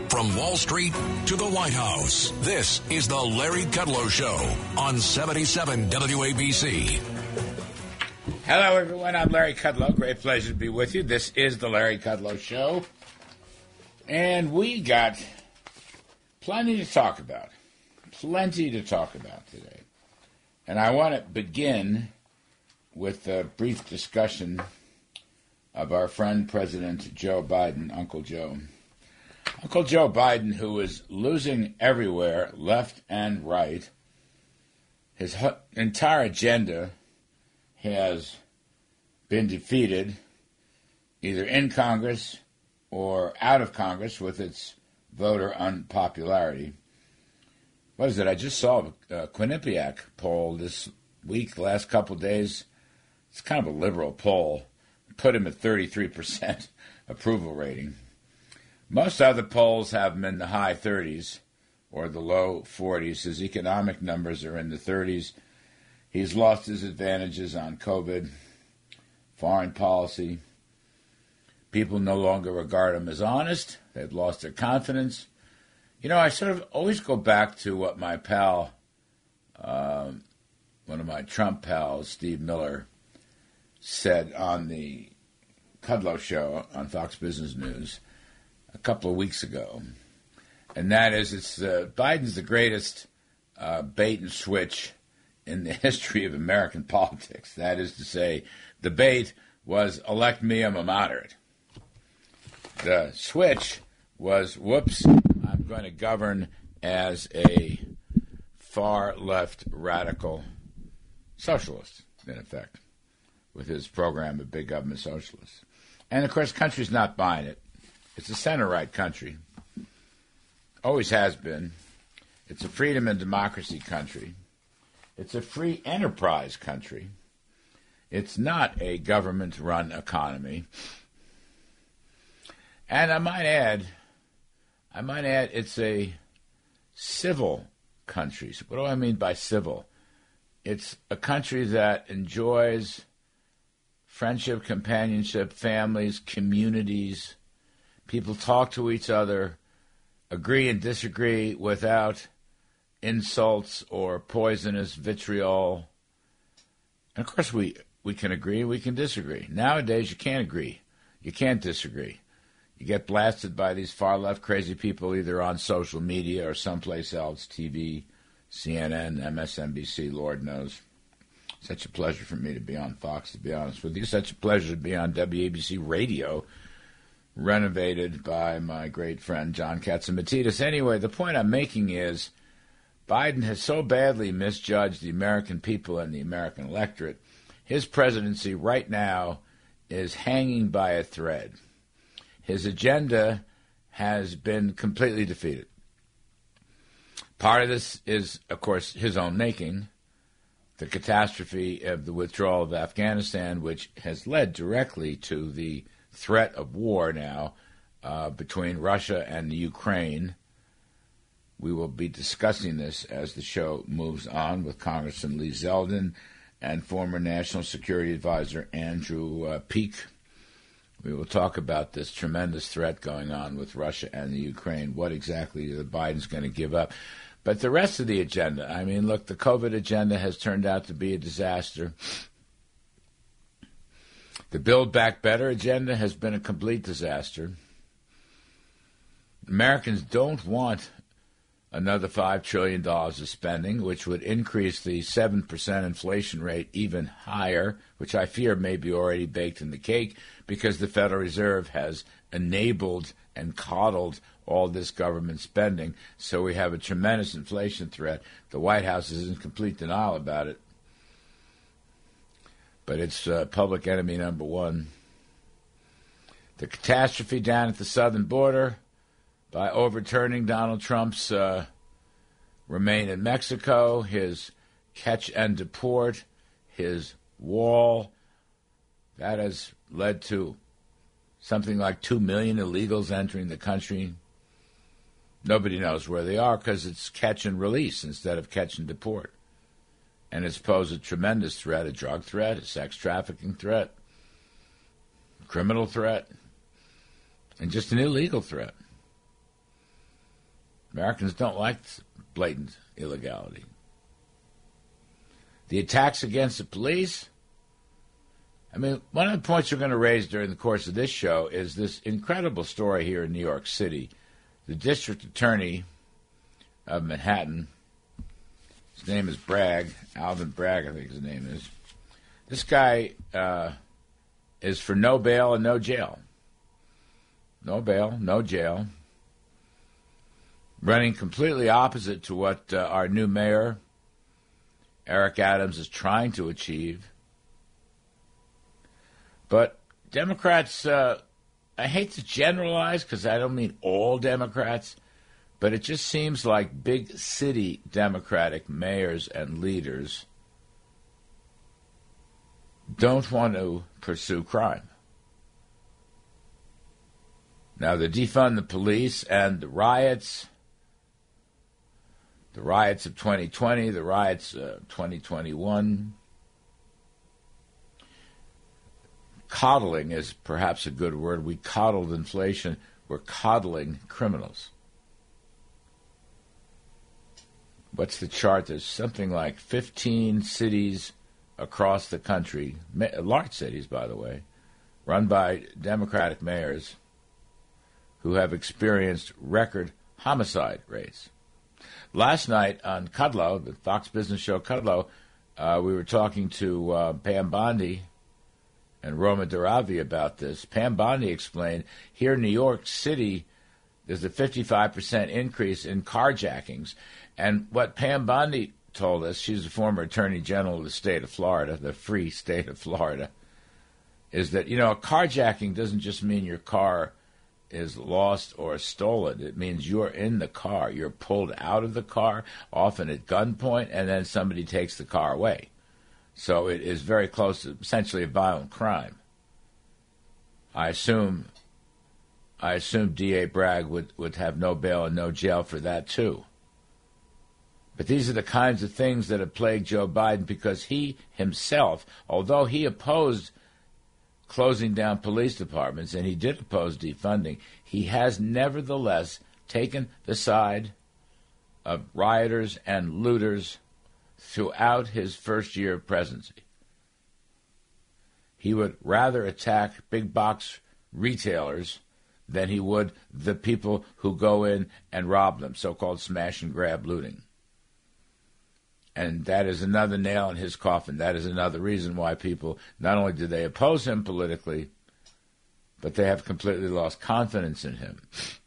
From Wall Street to the White House, this is the Larry Kudlow Show on 77 WABC. Hello, everyone. I'm Larry Kudlow. Great pleasure to be with you. This is the Larry Kudlow Show. And we got plenty to talk about. Plenty to talk about today. And I want to begin with a brief discussion of our friend President Joe Biden, Uncle Joe. Uncle Joe Biden, who is losing everywhere, left and right. His entire agenda has been defeated, either in Congress or out of Congress with its voter unpopularity. What is it? I just saw a Quinnipiac poll this week, the last couple of days. It's kind of a liberal poll. Put him at 33% approval rating. Most other polls have him in the high 30s or the low 40s. His economic numbers are in the 30s. He's lost his advantages on COVID, foreign policy. People no longer regard him as honest. They've lost their confidence. You know, I sort of always go back to what my pal, one of my Trump pals, Steve Miller, said on the Kudlow Show on Fox Business News a couple of weeks ago. And that is, Biden's the greatest bait and switch in the history of American politics. That is to say, the bait was elect me, I'm a moderate. The switch was, whoops, I'm going to govern as a far-left radical socialist, in effect, with his program of big government socialists. And, of course, the country's not buying it. It's a center-right country. Always has been. It's a freedom and democracy country. It's a free enterprise country. It's not a government-run economy. And I might add, it's a civil country. So what do I mean by civil? It's a country that enjoys friendship, companionship, families, communities. People talk to each other, agree and disagree without insults or poisonous vitriol. And, of course, we can agree, we can disagree. Nowadays, you can't agree. You can't disagree. You get blasted by these far-left crazy people either on social media or someplace else, TV, CNN, MSNBC, Lord knows. Such a pleasure for me to be on Fox, to be honest with you. Such a pleasure to be on WABC Radio, renovated by my great friend John Katzimatidis. Anyway, the point I'm making is Biden has so badly misjudged the American people and the American electorate. His presidency right now is hanging by a thread. His agenda has been completely defeated. Part of this is, of course, his own making, the catastrophe of the withdrawal of Afghanistan, which has led directly to the threat of war now between Russia and the Ukraine. We will be discussing this as the show moves on with Congressman Lee Zeldin and former National Security Advisor Andrew Peek. We will talk about this tremendous threat going on with Russia and the Ukraine, what exactly the Biden's going to give up. But the rest of the agenda, I mean, look, the COVID agenda has turned out to be a disaster. The Build Back Better agenda has been a complete disaster. Americans don't want another $5 trillion of spending, which would increase the 7% inflation rate even higher, which I fear may be already baked in the cake because the Federal Reserve has enabled and coddled all this government spending. So we have a tremendous inflation threat. The White House is in complete denial about it. But it's public enemy number one. The catastrophe down at the southern border by overturning Donald Trump's remain in Mexico, his catch and deport, his wall. That has led to something like 2 million illegals entering the country. Nobody knows where they are because it's catch and release instead of catch and deport. And it's posed a tremendous threat, a drug threat, a sex trafficking threat, a criminal threat, and just an illegal threat. Americans don't like blatant illegality. The attacks against the police. I mean, one of the points we're going to raise during the course of this show is this incredible story here in New York City. The district attorney of Manhattan, his name is Bragg, Alvin Bragg, I think his name is. This guy is for no bail and no jail. No bail, no jail. Running completely opposite to what our new mayor, Eric Adams, is trying to achieve. But Democrats, I hate to generalize because I don't mean all Democrats, but it just seems like big city Democratic mayors and leaders don't want to pursue crime. Now, the defund the police and the riots of 2020, the riots of 2021, coddling is perhaps a good word. We coddled inflation. We're coddling criminals. What's the chart? There's something like 15 cities across the country, large cities, by the way, run by Democratic mayors who have experienced record homicide rates. Last night on Kudlow, the Fox Business Show Kudlow, we were talking to Pam Bondi and Roma Duravi about this. Pam Bondi explained here in New York City, there's a 55% increase in carjackings. And what Pam Bondi told us, she's the former Attorney General of the state of Florida, the free state of Florida, is that, a carjacking doesn't just mean your car is lost or stolen. It means you're in the car. You're pulled out of the car, often at gunpoint, and then somebody takes the car away. So it is very close to essentially a violent crime. I assume D.A. Bragg would have no bail and no jail for that, too. But these are the kinds of things that have plagued Joe Biden because he himself, although he opposed closing down police departments, and he did oppose defunding, he has nevertheless taken the side of rioters and looters throughout his first year of presidency. He would rather attack big box retailers than he would the people who go in and rob them, so-called smash and grab looting. And that is another nail in his coffin. That is another reason why people, not only do they oppose him politically, but they have completely lost confidence in him.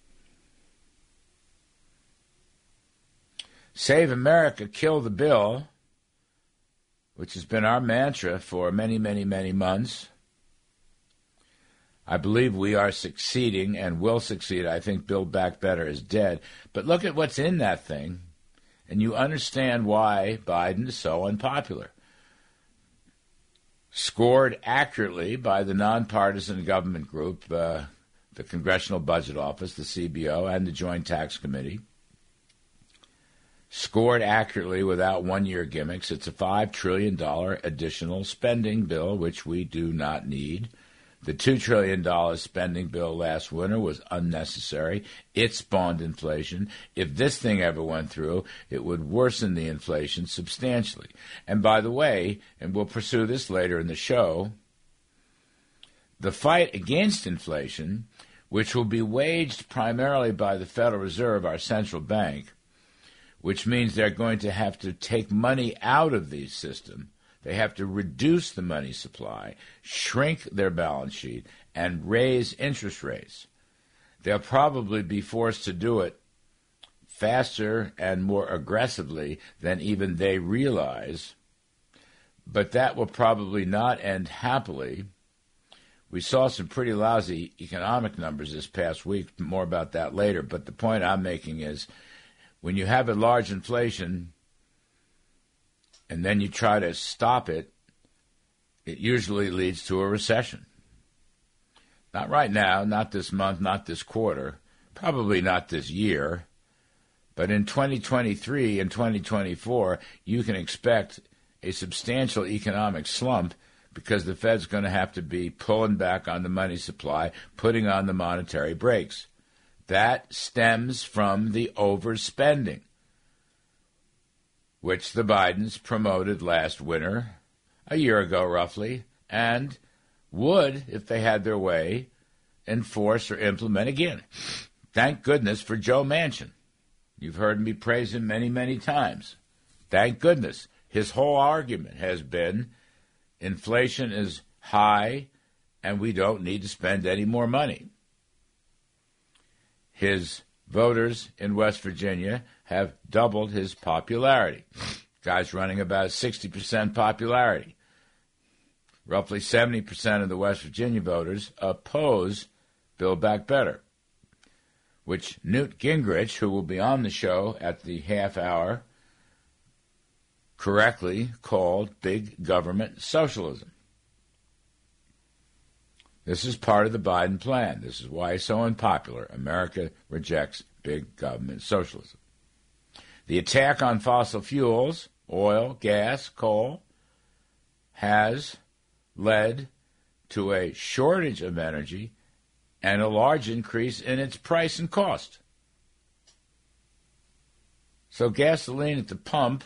Save America, kill the bill, which has been our mantra for many, many, many months. I believe we are succeeding and will succeed. I think Build Back Better is dead. But look at what's in that thing, and you understand why Biden is so unpopular. Scored accurately by the nonpartisan government group, the Congressional Budget Office, the CBO, and the Joint Tax Committee. Scored accurately without one-year gimmicks. It's a $5 trillion additional spending bill, which we do not need. The $2 trillion spending bill last winter was unnecessary. It spawned inflation. If this thing ever went through, it would worsen the inflation substantially. And by the way, and we'll pursue this later in the show, the fight against inflation, which will be waged primarily by the Federal Reserve, our central bank, which means they're going to have to take money out of the system. They have to reduce the money supply, shrink their balance sheet, and raise interest rates. They'll probably be forced to do it faster and more aggressively than even they realize, but that will probably not end happily. We saw some pretty lousy economic numbers this past week, more about that later, but the point I'm making is when you have a large inflation and then you try to stop it, it usually leads to a recession. Not right now, not this month, not this quarter, probably not this year, but in 2023 and 2024, you can expect a substantial economic slump because the Fed's going to have to be pulling back on the money supply, putting on the monetary brakes. That stems from the overspending, which the Bidens promoted last winter, a year ago roughly, and would, if they had their way, enforce or implement again. Thank goodness for Joe Manchin. You've heard me praise him many, many times. Thank goodness. His whole argument has been inflation is high and we don't need to spend any more money. His voters in West Virginia have doubled his popularity. Guy's running about 60% popularity. Roughly 70% of the West Virginia voters oppose Build Back Better, which Newt Gingrich, who will be on the show at the half hour, correctly called big government socialism. This is part of the Biden plan. This is why it's so unpopular. America rejects big government socialism. The attack on fossil fuels, oil, gas, coal, has led to a shortage of energy and a large increase in its price and cost. So gasoline at the pump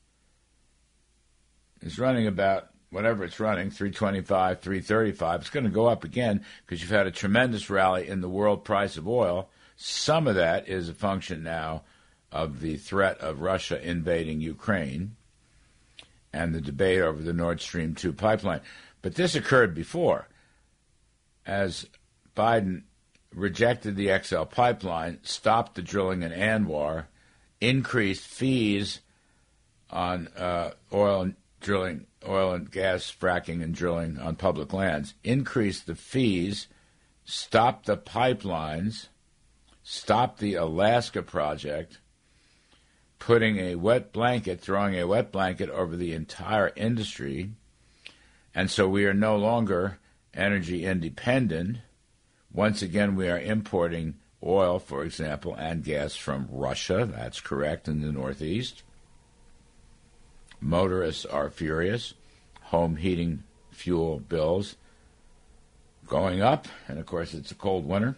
is running about whatever it's running, $3.25, $3.35. It's going to go up again because you've had a tremendous rally in the world price of oil. Some of that is a function now of the threat of Russia invading Ukraine and the debate over the Nord Stream 2 pipeline. But this occurred before. As Biden rejected the XL pipeline, stopped the drilling in Anwar, increased fees on oil and gas fracking and drilling on public lands, increased the fees, stopped the pipelines, stopped the Alaska project, throwing a wet blanket over the entire industry. And so we are no longer energy independent. Once again, we are importing oil, for example, and gas from Russia. That's correct, in the Northeast. Motorists are furious. Home heating fuel bills going up. And, of course, it's a cold winter.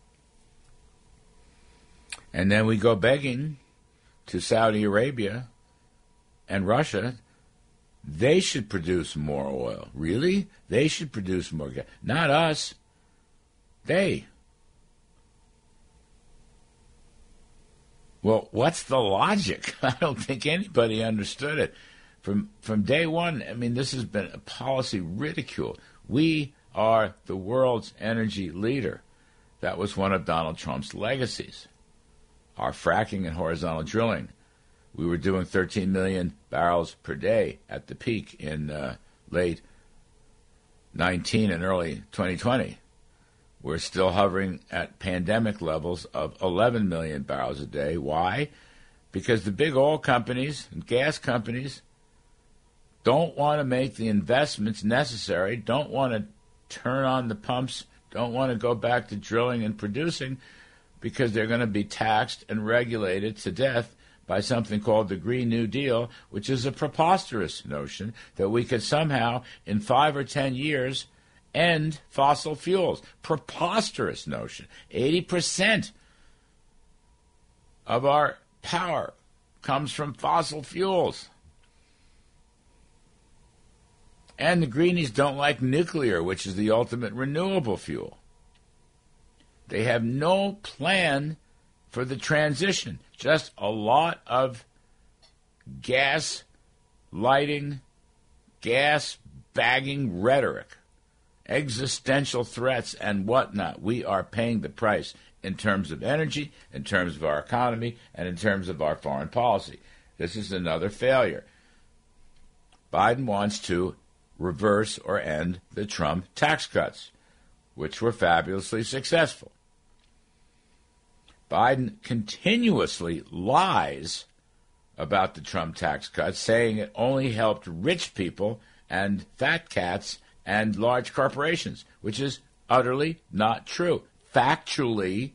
And then we go begging to Saudi Arabia and Russia. They should produce more oil. Really? They should produce more gas. Not us. They. Well, what's the logic? I don't think anybody understood it. From day one, I mean, this has been a policy ridicule. We are the world's energy leader. That was one of Donald Trump's legacies. Our fracking and horizontal drilling. We were doing 13 million barrels per day at the peak in late 19 and early 2020. We're still hovering at pandemic levels of 11 million barrels a day. Why? Because the big oil companies and gas companies don't want to make the investments necessary, don't want to turn on the pumps, don't want to go back to drilling and producing, because they're going to be taxed and regulated to death by something called the Green New Deal, which is a preposterous notion that we could somehow, in 5 or 10 years, end fossil fuels. Preposterous notion. 80% of our power comes from fossil fuels. And the greenies don't like nuclear, which is the ultimate renewable fuel. They have no plan for the transition, just a lot of gas lighting, gas bagging rhetoric, existential threats and whatnot. We are paying the price in terms of energy, in terms of our economy, and in terms of our foreign policy. This is another failure. Biden wants to reverse or end the Trump tax cuts, which were fabulously successful. Biden continuously lies about the Trump tax cuts, saying it only helped rich people and fat cats and large corporations, which is utterly not true. Factually,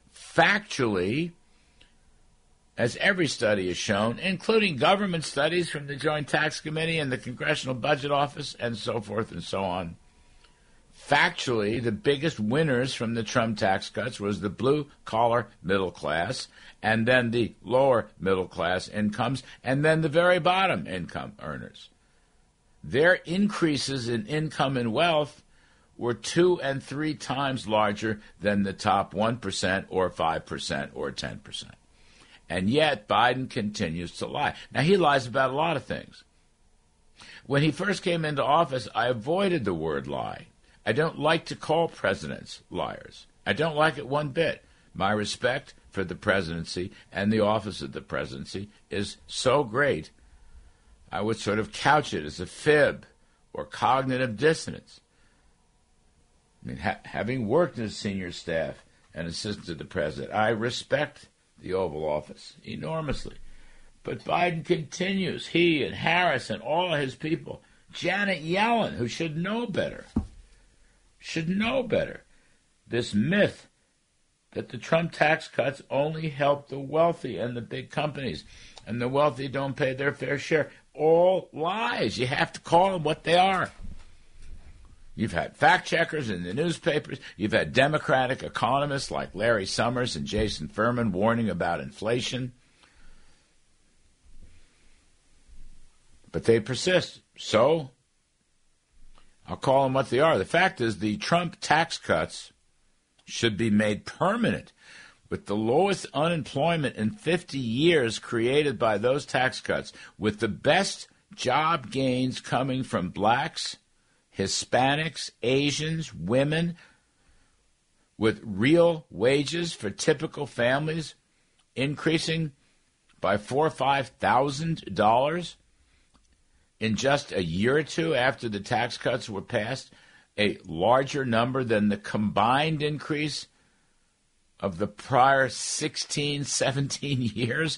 as every study has shown, including government studies from the Joint Tax Committee and the Congressional Budget Office and so forth and so on, factually, the biggest winners from the Trump tax cuts was the blue-collar middle class, and then the lower middle-class incomes, and then the very bottom income earners. Their increases in income and wealth were 2 and 3 times larger than the top 1% or 5% or 10%. And yet, Biden continues to lie. Now, he lies about a lot of things. When he first came into office, I avoided the word lie. I don't like to call presidents liars. I don't like it one bit. My respect for the presidency and the office of the presidency is so great, I would sort of couch it as a fib or cognitive dissonance. I mean, having worked as senior staff and assistant to the president, I respect the Oval Office enormously. But Biden continues, he and Harris and all of his people, Janet Yellen, who should know better, this myth that the Trump tax cuts only help the wealthy and the big companies, and the wealthy don't pay their fair share. All lies. You have to call them what they are. You've had fact checkers in the newspapers. You've had Democratic economists like Larry Summers and Jason Furman warning about inflation. But they persist. So, I'll call them what they are. The fact is, the Trump tax cuts should be made permanent. With the lowest unemployment in 50 years created by those tax cuts, with the best job gains coming from blacks, Hispanics, Asians, women, with real wages for typical families increasing by $4,000 or $5,000 in just a year or two after the tax cuts were passed, a larger number than the combined increase of the prior 16, 17 years.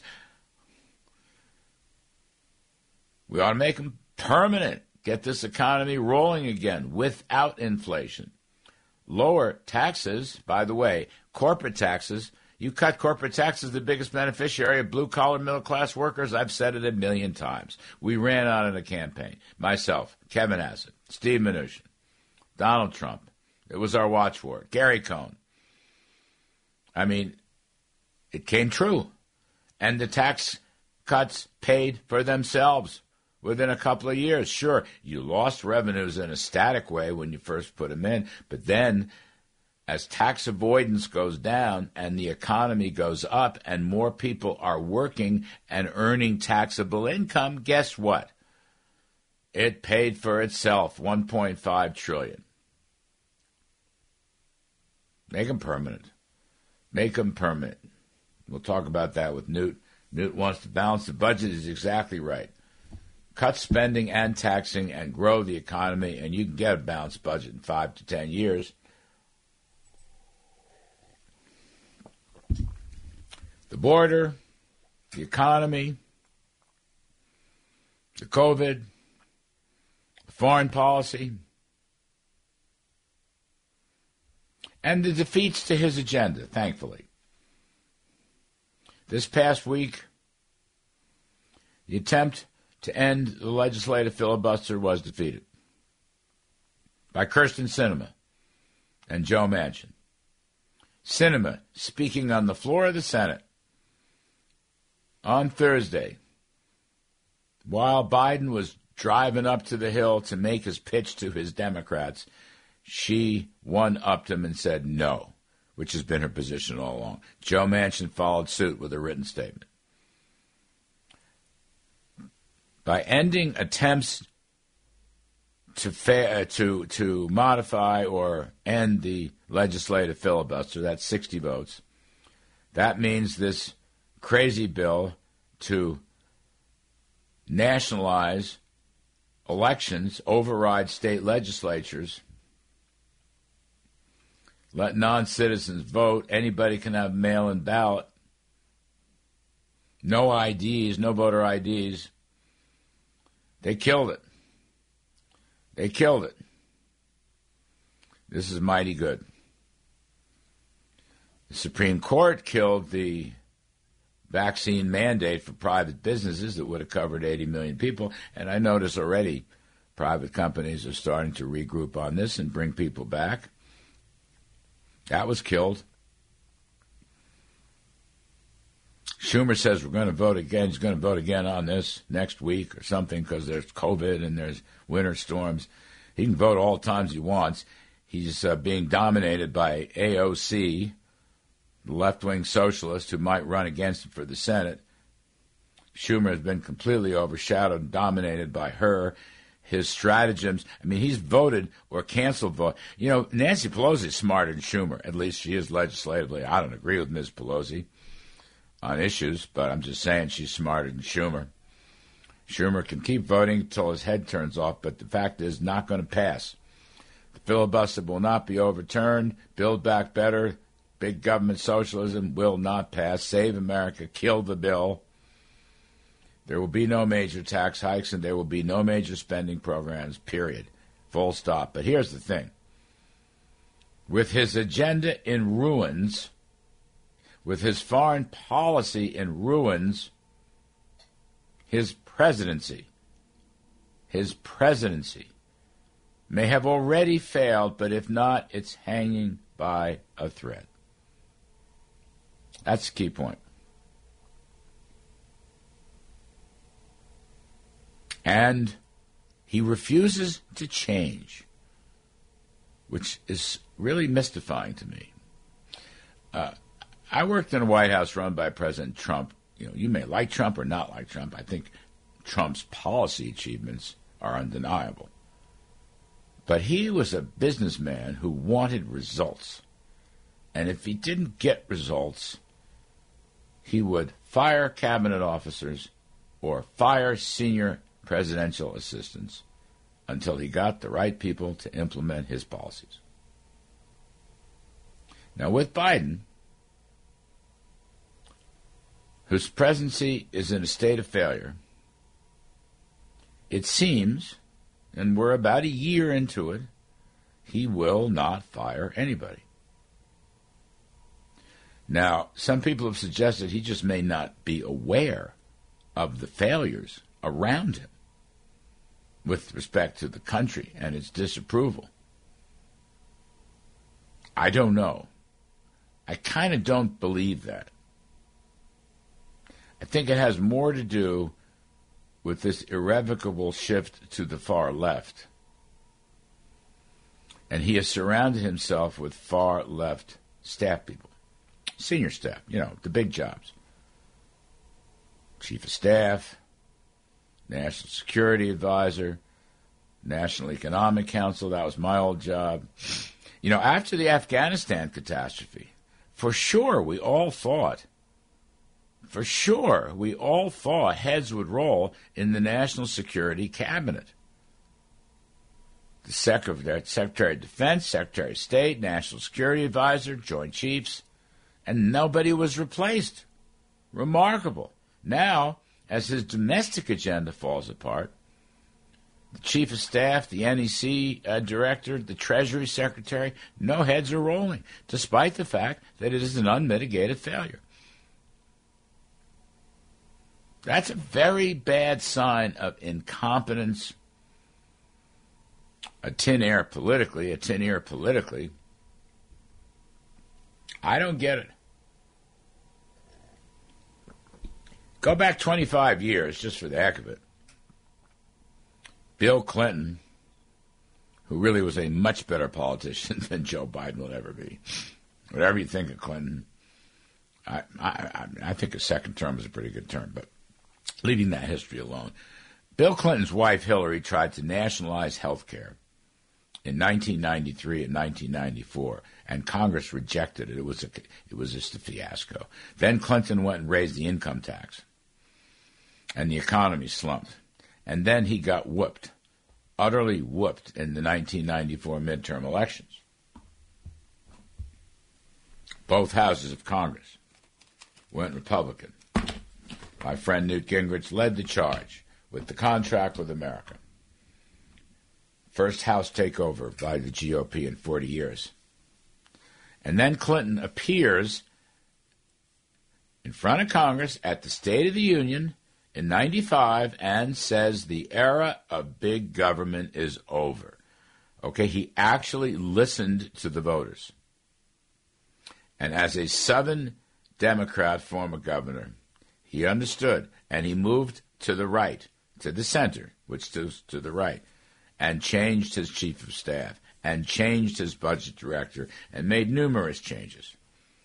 We ought to make them permanent. Get this economy rolling again without inflation. Lower taxes, by the way, corporate taxes. You cut corporate taxes, the biggest beneficiary of blue-collar middle-class workers. I've said it 1,000,000 times. We ran on in a campaign. Myself, Kevin Hassett, Steve Mnuchin, Donald Trump. It was our watchword. Gary Cohn. I mean, it came true. And the tax cuts paid for themselves within a couple of years. Sure, you lost revenues in a static way when you first put them in, but then as tax avoidance goes down and the economy goes up and more people are working and earning taxable income, guess what? It paid for itself, $1.5 trillion. Make them permanent. Make them permanent. We'll talk about that with Newt. Newt wants to balance the budget. Is exactly right. Cut spending and taxing and grow the economy, and you can get a balanced budget in 5 to 10 years. The border, the economy, the COVID, the foreign policy, and the defeats to his agenda, thankfully. This past week, the attempt to end the legislative filibuster was defeated by Kyrsten Sinema and Joe Manchin. Sinema, speaking on the floor of the Senate on Thursday, while Biden was driving up to the Hill to make his pitch to his Democrats, she one-upped him and said no, which has been her position all along. Joe Manchin followed suit with a written statement. By ending attempts to modify or end the legislative filibuster, that's 60 votes, that means this crazy bill to nationalize elections, override state legislatures, let non-citizens vote, anybody can have mail-in ballot, no IDs, no voter IDs. They killed it. They killed it. This is mighty good. The Supreme Court killed the vaccine mandate for private businesses that would have covered 80 million people. And I notice already Private companies are starting to regroup on this and bring people back. That was killed. Schumer says we're going to vote again. He's going to vote again on this next week or something because there's COVID and there's winter storms. He can vote all times he wants. He's being dominated by AOC, the left-wing socialist who might run against him for the Senate. Schumer has been completely overshadowed and dominated by her. His stratagems, I mean, he's voted or canceled vote. You know, Nancy Pelosi is smarter than Schumer. At least she is legislatively. I don't agree with Ms. Pelosi on issues, but I'm just saying she's smarter than Schumer. Schumer can keep voting until his head turns off, but the fact is not going to pass. The filibuster will not be overturned. Build Back Better, big government socialism will not pass. Save America, kill the bill. There will be no major tax hikes, and there will be no major spending programs, period. Full stop. But here's the thing. With his agenda in ruins, with his foreign policy in ruins, his presidency may have already failed, but if not, it's hanging by a thread. That's the key point. And he refuses to change, which is really mystifying to me. I worked in a White House run by President Trump. You know, you may like Trump or not like Trump. I think Trump's policy achievements are undeniable. But he was a businessman who wanted results. And if he didn't get results, he would fire cabinet officers or fire senior presidential assistants until he got the right people to implement his policies. Now, with Biden, whose presidency is in a state of failure, it seems, and we're about a year into it, he will not fire anybody. Now, some people have suggested he just may not be aware of the failures around him with respect to the country and its disapproval. I don't know. I kind of don't believe that. I think it has more to do with this irrevocable shift to the far left. And he has surrounded himself with far left staff people, senior staff, you know, the big jobs. Chief of Staff, National Security Advisor, National Economic Council, that was my old job. You know, after the Afghanistan catastrophe, for sure we all thought heads would roll in the National Security Cabinet. The Secretary of Defense, Secretary of State, National Security Advisor, Joint Chiefs, and nobody was replaced. Remarkable. Now, as his domestic agenda falls apart, the Chief of Staff, the NEC Director, the Treasury Secretary, no heads are rolling, despite the fact that it is an unmitigated failure. That's a very bad sign of incompetence, a tin ear politically. I don't get it. Go back 25 years, just for the heck of it. Bill Clinton, who really was a much better politician than Joe Biden will ever be. Whatever you think of Clinton, I think a second term was a pretty good term, but leaving that history alone. Bill Clinton's wife, Hillary, tried to nationalize health care in 1993 and 1994, and Congress rejected it. It was just a fiasco. Then Clinton went and raised the income tax, and the economy slumped. And then he got whooped, utterly whooped in the 1994 midterm elections. Both houses of Congress went Republican. My friend Newt Gingrich led the charge with the contract with America. First House takeover by the GOP in 40 years. And then Clinton appears in front of Congress at the State of the Union in 95 and says the era of big government is over. Okay, he actually listened to the voters. And as a Southern Democrat former governor, he understood, and he moved to the right, to the center, which is to the right, and changed his chief of staff, and changed his budget director, and made numerous changes.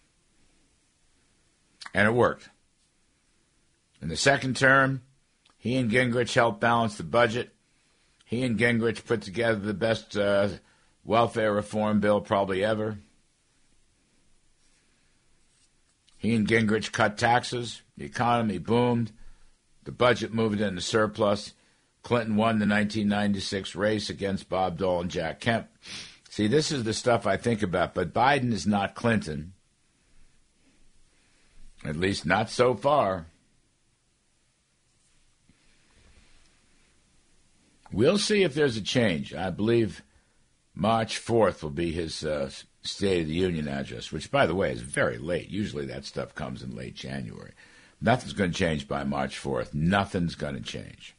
And it worked. In the second term, he and Gingrich helped balance the budget. He and Gingrich put together the best welfare reform bill probably ever. He and Gingrich cut taxes. The economy boomed. The budget moved into surplus. Clinton won the 1996 race against Bob Dole and Jack Kemp. See, this is the stuff I think about, but Biden is not Clinton. At least not so far. We'll see if there's a change. I believe March 4th will be his State of the Union address, which, by the way, is very late. Usually that stuff comes in late January. Nothing's going to change by March 4th. Nothing's going to change.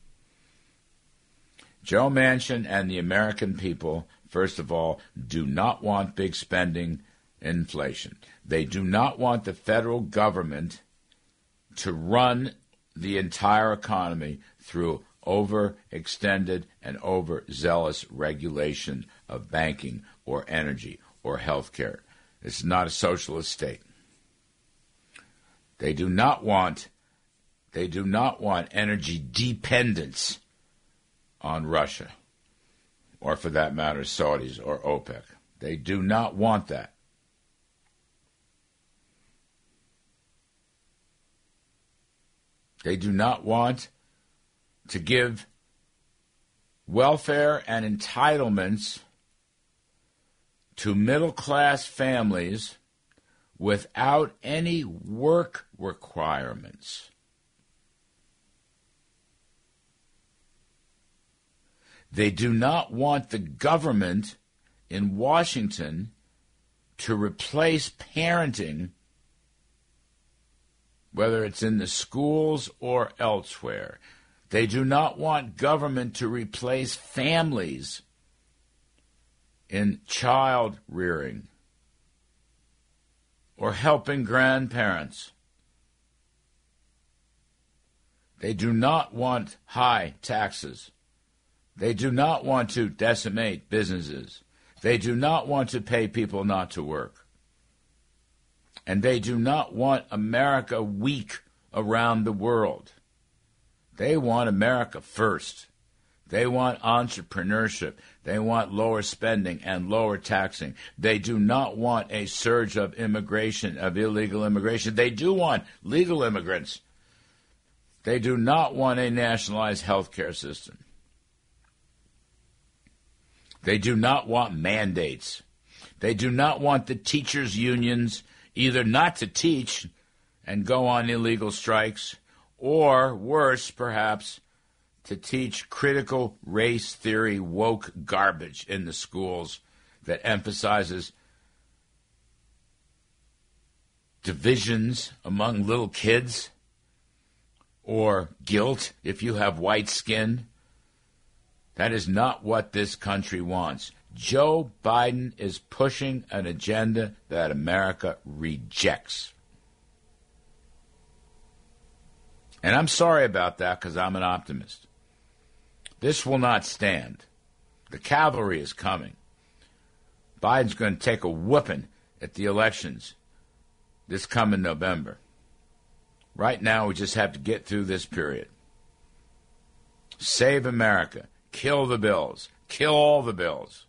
Joe Manchin and the American people, first of all, do not want big spending, inflation. They do not want the federal government to run the entire economy through overextended and overzealous regulation of banking or energy or health care. It's not a socialist state. They do not want energy dependence on Russia, or for that matter, Saudis or OPEC. They do not want that. They do not want to give welfare and entitlements to middle-class families without any work requirements. They do not want the government in Washington to replace parenting, whether it's in the schools or elsewhere. They do not want government to replace families in child rearing or helping grandparents. They do not want high taxes. They do not want to decimate businesses. They do not want to pay people not to work. And they do not want America weak around the world. They want America first. They want entrepreneurship. They want lower spending and lower taxing. They do not want a surge of immigration, of illegal immigration. They do want legal immigrants. They do not want a nationalized health care system. They do not want mandates. They do not want the teachers' unions either not to teach and go on illegal strikes, or worse, perhaps, to teach critical race theory woke garbage in the schools that emphasizes divisions among little kids or guilt if you have white skin. That is not what this country wants. Joe Biden is pushing an agenda that America rejects. And I'm sorry about that because I'm an optimist. This will not stand. The cavalry is coming. Biden's going to take a whooping at the elections this coming November. Right now, we just have to get through this period. Save America. Kill the bills. Kill all the bills.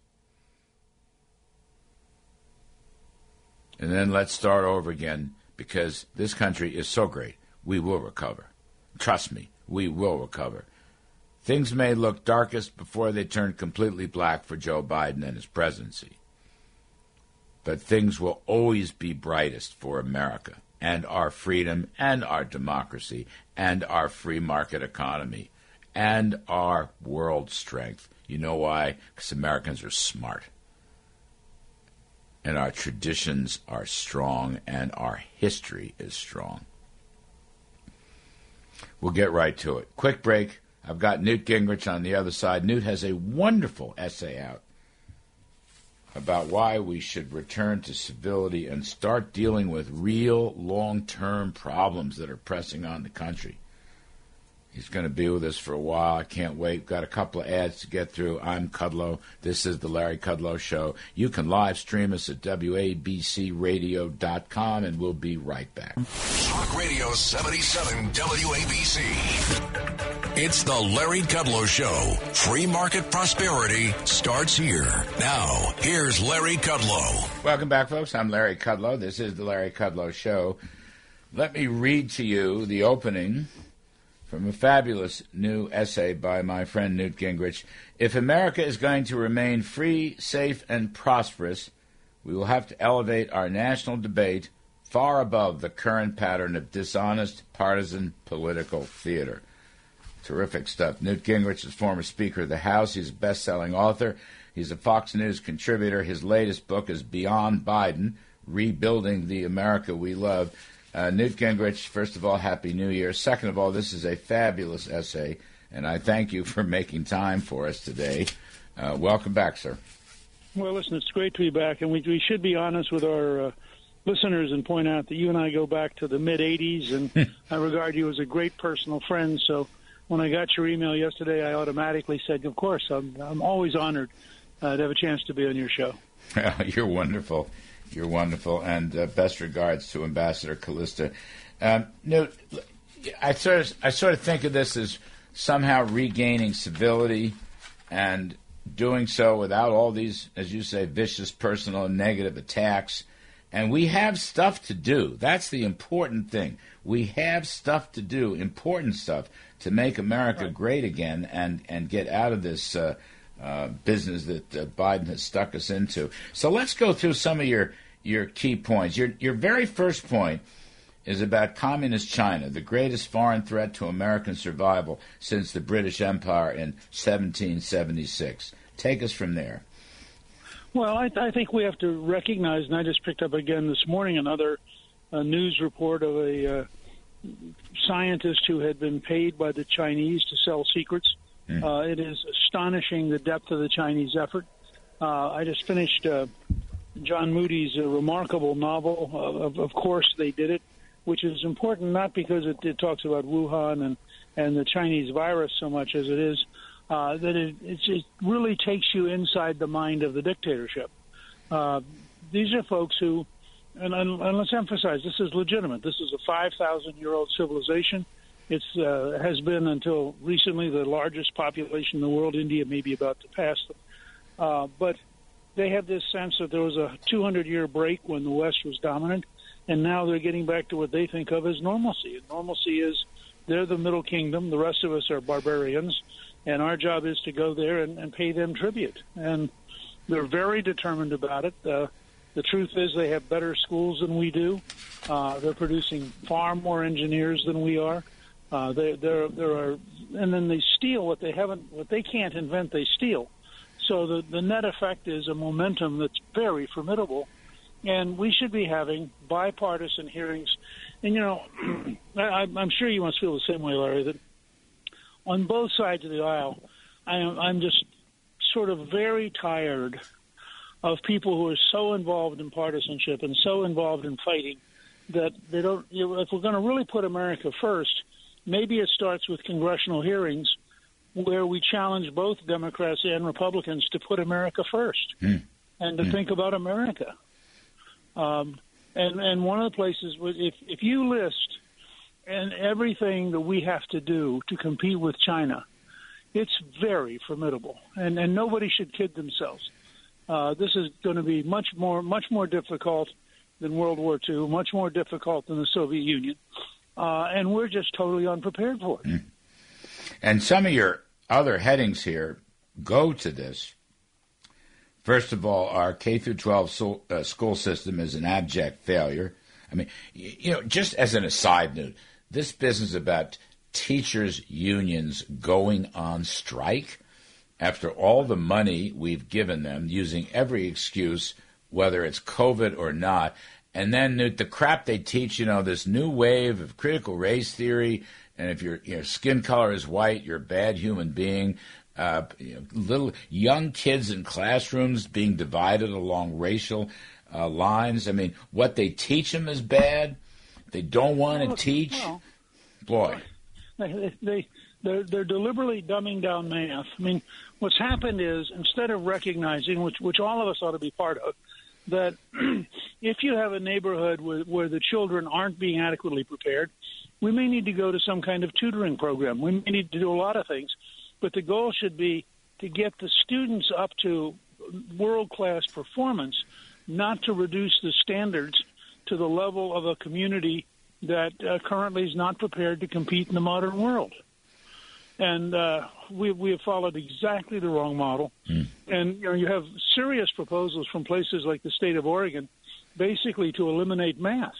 And then let's start over again, because this country is so great. We will recover. Trust me, we will recover. Things may look darkest before they turn completely black for Joe Biden and his presidency. But things will always be brightest for America and our freedom and our democracy and our free market economy and our world strength. You know why? Because Americans are smart. And our traditions are strong and our history is strong. We'll get right to it. Quick break. I've got Newt Gingrich on the other side. Newt has a wonderful essay out about why we should return to civility and start dealing with real long-term problems that are pressing on the country. He's going to be with us for a while. I can't wait. Got a couple of ads to get through. I'm Kudlow. This is the Larry Kudlow Show. You can live stream us at WABCRadio.com, and we'll be right back. Talk Radio 77 WABC. It's the Larry Kudlow Show. Free market prosperity starts here. Now, here's Larry Kudlow. Welcome back, folks. I'm Larry Kudlow. This is the Larry Kudlow Show. Let me read to you the opening from a fabulous new essay by my friend Newt Gingrich. If America is going to remain free, safe, and prosperous, we will have to elevate our national debate far above the current pattern of dishonest, partisan political theater. Terrific stuff. Newt Gingrich is former Speaker of the House. He's a best-selling author. He's a Fox News contributor. His latest book is Beyond Biden, Rebuilding the America We Love. Newt Gingrich, first of all, Happy New Year. Second of all, this is a fabulous essay, and I thank you for making time for us today. Welcome back, sir. Well, listen, it's great to be back, and we should be honest with our listeners and point out that you and I go back to the mid-'80s, and I regard you as a great personal friend. So when I got your email yesterday, I automatically said, of course, I'm always honored to have a chance to be on your show. You're wonderful. You're wonderful, and best regards to Ambassador Callista. Newt, I sort of think of this as somehow regaining civility and doing so without all these, as you say, vicious personal and negative attacks. And we have stuff to do. That's the important thing. We have stuff to do, important stuff, to make America great again and get out of this business that Biden has stuck us into. So let's go through some of your key points. Your very first point is about Communist China, the greatest foreign threat to American survival since the British Empire in 1776. Take us from there. Well, I think we have to recognize, and I just picked up again this morning another news report of a scientist who had been paid by the Chinese to sell secrets. It is astonishing the depth of the Chinese effort. I just finished John Moody's remarkable novel, Of Course They Did It, which is important not because it talks about Wuhan and the Chinese virus so much as it is that it really takes you inside the mind of the dictatorship. These are folks who, and let's emphasize, this is legitimate. This is a 5,000-year-old civilization. It has been until recently the largest population in the world. India may be about to pass them. But they have this sense that there was a 200-year break when the West was dominant, and now they're getting back to what they think of as normalcy. And normalcy is they're the Middle Kingdom. The rest of us are barbarians, and our job is to go there and pay them tribute. And they're very determined about it. The truth is they have better schools than we do. They're producing far more engineers than we are. There are, and then they steal what they can't invent. They steal. So the net effect is a momentum that's very formidable, and we should be having bipartisan hearings. And I'm sure you must feel the same way, Larry, that on both sides of the aisle, I'm just sort of very tired of people who are so involved in partisanship and so involved in fighting that they don't. If we're going to really put America first, maybe it starts with congressional hearings where we challenge both Democrats and Republicans to put America first and to think about America. And one of the places, if you list and everything that we have to do to compete with China, it's very formidable, and nobody should kid themselves. This is going to be much more difficult than World War II, much more difficult than the Soviet Union, and we're just totally unprepared for it. And some of your other headings here go to this. First of all, our K-12 school system is an abject failure. I mean, just as an aside note, this business about teachers' unions going on strike after all the money we've given them, using every excuse, whether it's COVID or not, And then the crap they teach, this new wave of critical race theory, and if your skin color is white, you're a bad human being. Little young kids in classrooms being divided along racial lines. I mean, what they teach them is bad. They don't want to teach. Boy, they're deliberately dumbing down math. I mean, what's happened is, instead of recognizing, which all of us ought to be part of, that if you have a neighborhood where the children aren't being adequately prepared, we may need to go to some kind of tutoring program. We may need to do a lot of things, but the goal should be to get the students up to world-class performance, not to reduce the standards to the level of a community that currently is not prepared to compete in the modern world. And we have followed exactly the wrong model. And you have serious proposals from places like the state of Oregon, basically to eliminate math.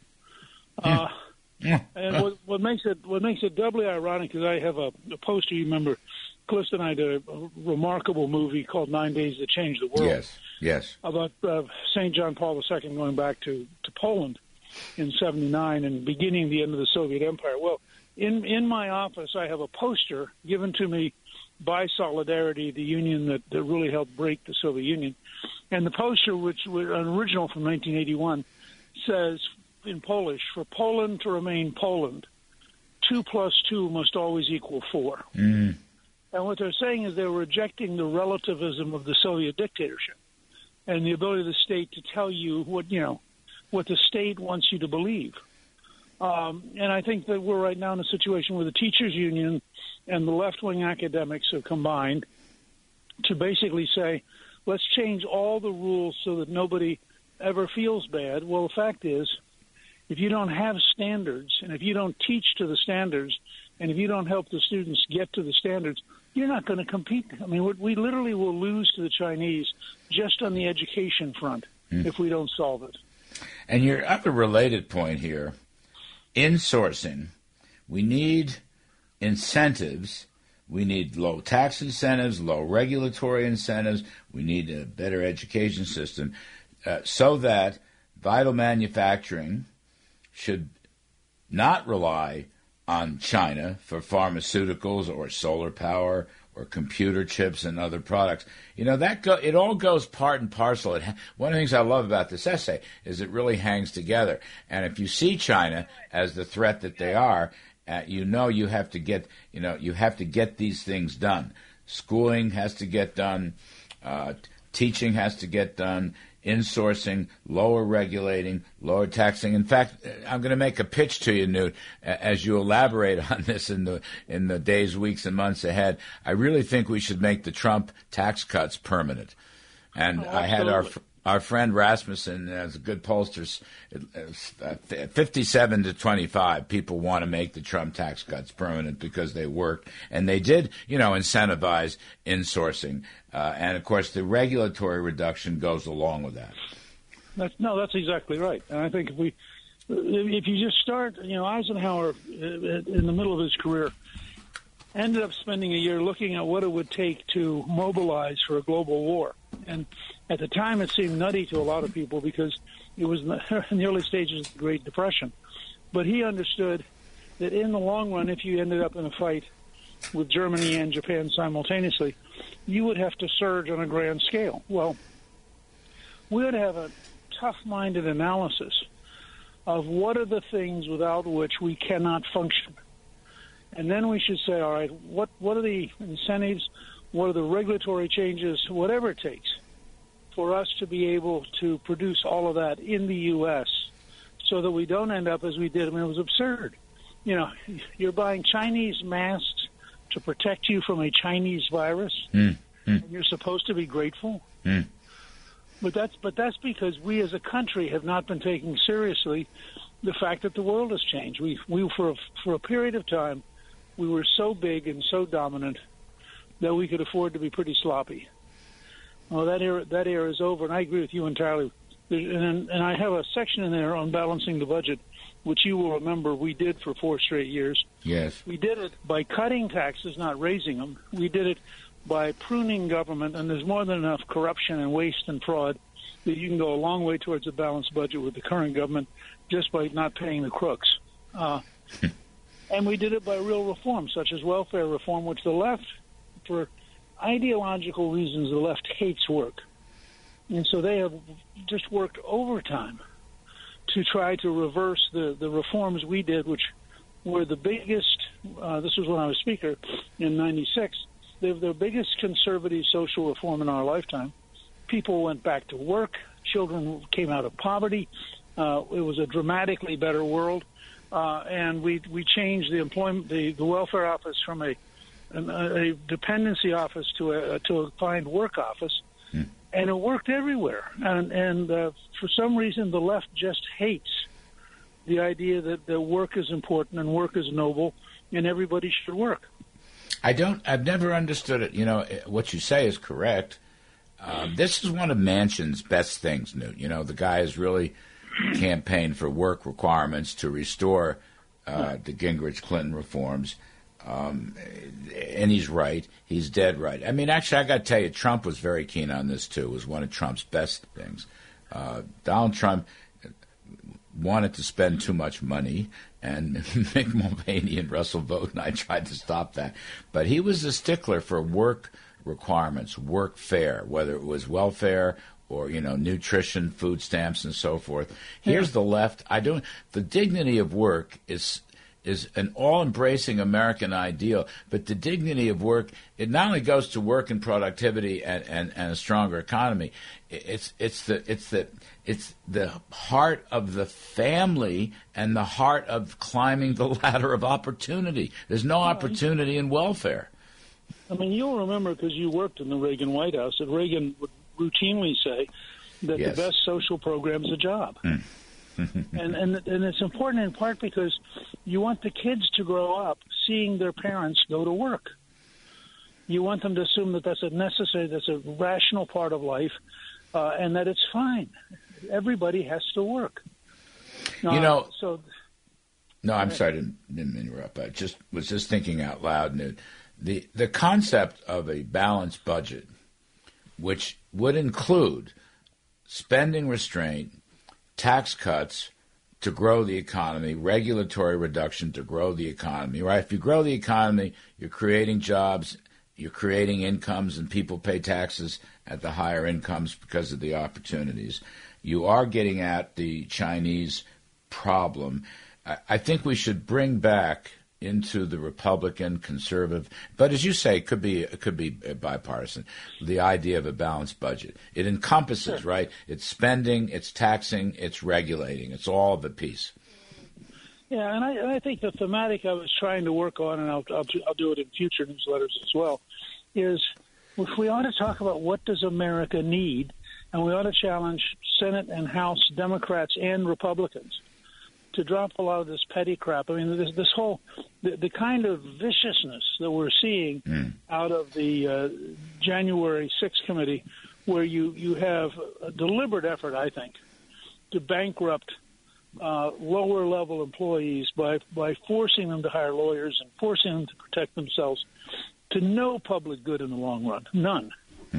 And what makes it doubly ironic is I have a poster. You remember, Cliff and I did a remarkable movie called 9 Days That Changed the World. Yes. About St. John Paul II going back to Poland in '79 and beginning the end of the Soviet Empire. Well, in my office, I have a poster given to me by Solidarity, the union that really helped break the Soviet Union. And the poster, which was an original from 1981, says in Polish, "For Poland to remain Poland, 2 + 2 must always equal 4." And what they're saying is they're rejecting the relativism of the Soviet dictatorship and the ability of the state to tell you what the state wants you to believe. And I think that we're right now in a situation where the teachers union and the left-wing academics have combined to basically say, let's change all the rules so that nobody ever feels bad. Well, the fact is, if you don't have standards, and if you don't teach to the standards, and if you don't help the students get to the standards, you're not going to compete. I mean, we literally will lose to the Chinese just on the education front if we don't solve it. And your other related point here, insourcing. We need incentives. We need low tax incentives, low regulatory incentives. We need a better education system so that vital manufacturing should not rely on China for pharmaceuticals or solar power or computer chips and other products. It all goes part and parcel. One of the things I love about this essay is it really hangs together. And if you see China as the threat that they are, you have to get these things done. Schooling has to get done. Teaching has to get done. Insourcing, lower regulating, lower taxing. In fact, I'm going to make a pitch to you, Newt, as you elaborate on this in the days, weeks, and months ahead. I really think we should make the Trump tax cuts permanent. And I had our friend Rasmussen, as a good pollster, 57 to 25 people want to make the Trump tax cuts permanent because they worked, and they did, incentivize insourcing. And, of course, the regulatory reduction goes along with that. That's exactly right. And I think if you just start, Eisenhower, in the middle of his career, ended up spending a year looking at what it would take to mobilize for a global war. And at the time, it seemed nutty to a lot of people because it was in the early stages of the Great Depression. But he understood that in the long run, if you ended up in a fight with Germany and Japan simultaneously, you would have to surge on a grand scale. Well, we would have a tough-minded analysis of what are the things without which we cannot function. And then we should say, all right, what are the incentives, what are the regulatory changes, whatever it takes, for us to be able to produce all of that in the U.S. so that we don't end up as we did. I mean, it was absurd. You're buying Chinese masks to protect you from a Chinese virus, and you're supposed to be grateful. But that's because we as a country have not been taking seriously the fact that the world has changed. We for a period of time, we were so big and so dominant that we could afford to be pretty sloppy. Well, that era is over, and I agree with you entirely. And I have a section in there on balancing the budget, which you will remember we did for 4 straight years. Yes. We did it by cutting taxes, not raising them. We did it by pruning government, and there's more than enough corruption and waste and fraud that you can go a long way towards a balanced budget with the current government just by not paying the crooks. And we did it by real reform, such as welfare reform, which the left, for ideological reasons, the left hates work. And so they have just worked overtime to try to reverse the reforms we did, which were the biggest, this was when I was Speaker in 96, they're the biggest conservative social reform in our lifetime. People went back to work. Children came out of poverty. It was a dramatically better world. And we changed the employment, the welfare office from a dependency office to a find work office, and it worked everywhere. And for some reason, the left just hates the idea that work is important and work is noble, and everybody should work. I've never understood it. You know, what you say is correct. This is one of Manchin's best things, Newt. You know, the guy has really campaigned for work requirements to restore the Gingrich-Clinton reforms. And he's right. He's dead right. I mean, actually, I got to tell you, Trump was very keen on this, too. It was one of Trump's best things. Donald Trump wanted to spend too much money, and Mick Mulvaney and Russell Vought and I tried to stop that. But he was a stickler for work requirements, work fare, whether it was welfare or, you know, nutrition, food stamps, and so forth. Here's the left. The dignity of work is an all-embracing American ideal, but the dignity of work, it not only goes to work and productivity and a stronger economy. It's the heart of the family and the heart of climbing the ladder of opportunity. There's no opportunity in welfare. I mean, you'll remember, because you worked in the Reagan White House, that Reagan would routinely say that the best social program is a job. And it's important in part because you want the kids to grow up seeing their parents go to work. You want them to assume that that's a rational part of life, and that it's fine. Everybody has to work. No, I'm sorry, didn't interrupt. I was just thinking out loud, Newt. The concept of a balanced budget, which would include spending restraint, tax cuts to grow the economy, regulatory reduction to grow the economy, right? If you grow the economy, you're creating jobs, you're creating incomes, and people pay taxes at the higher incomes because of the opportunities. You are getting at the Chinese problem. I think we should bring back into the Republican, conservative, but as you say, it could be bipartisan, the idea of a balanced budget. It encompasses, right? It's spending, it's taxing, it's regulating. It's all of a piece. Yeah, and I think the thematic I was trying to work on, and I'll do it in future newsletters as well, is if we ought to talk about what does America need, and we ought to challenge Senate and House Democrats and Republicans to drop a lot of this petty crap. I mean, this whole the kind of viciousness that we're seeing out of the January 6th committee, where you have a deliberate effort, I think, to bankrupt lower level employees by forcing them to hire lawyers and forcing them to protect themselves to no public good in the long run, none.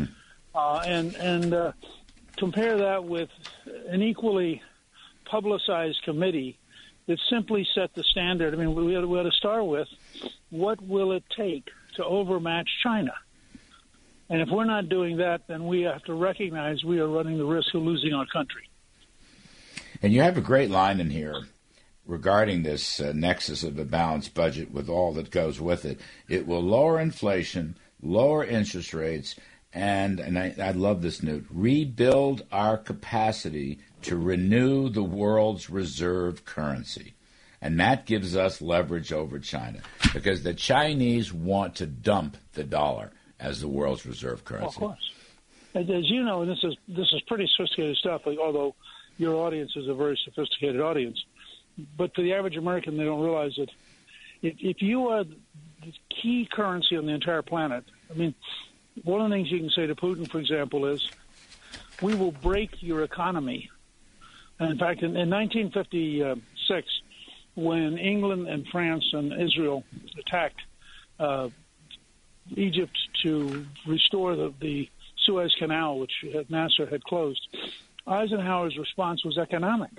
And compare that with an equally publicized committee that simply set the standard. I mean, we had to start with, what will it take to overmatch China? And if we're not doing that, then we have to recognize we are running the risk of losing our country. And you have a great line in here regarding this nexus of a balanced budget with all that goes with it. It will lower inflation, lower interest rates, and I love this, Newt, rebuild our capacity to renew the world's reserve currency. And that gives us leverage over China, because the Chinese want to dump the dollar as the world's reserve currency. Of course. As you know, this is pretty sophisticated stuff, although your audience is a very sophisticated audience. But to the average American, they don't realize that if you are the key currency on the entire planet, I mean, one of the things you can say to Putin, for example, is, we will break your economy. And in fact, in 1956, when England and France and Israel attacked Egypt to restore the Suez Canal, which Nasser had closed, Eisenhower's response was economic.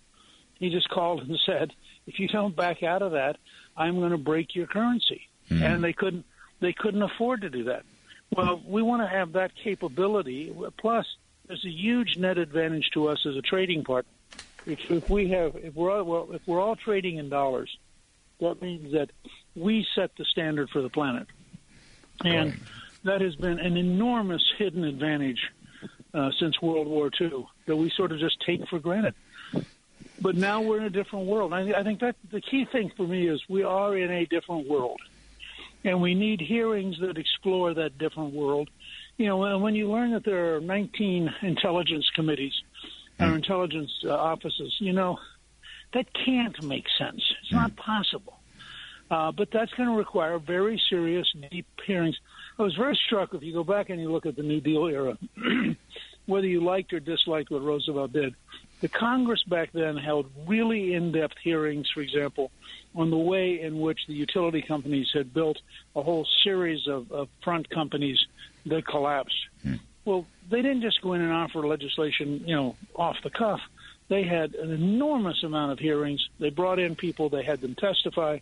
He just called and said, if you don't back out of that, I'm going to break your currency. Mm-hmm. And they couldn't afford to do that. Well, we want to have that capability. Plus, there's a huge net advantage to us as a trading partner. If we're all trading in dollars, that means that we set the standard for the planet. And that has been an enormous hidden advantage since World War II that we sort of just take for granted. But now we're in a different world. I think that the key thing for me is we are in a different world. And we need hearings that explore that different world. You know, when you learn that there are 19 intelligence committees or intelligence offices, you know, that can't make sense. It's not possible. But that's going to require very serious, deep hearings. I was very struck, if you go back and you look at the New Deal era, whether you liked or disliked what Roosevelt did, the Congress back then held really in-depth hearings, for example, on the way in which the utility companies had built a whole series of front companies that collapsed. Well, they didn't just go in and offer legislation, you know, off the cuff. They had an enormous amount of hearings. They brought in people. They had them testify.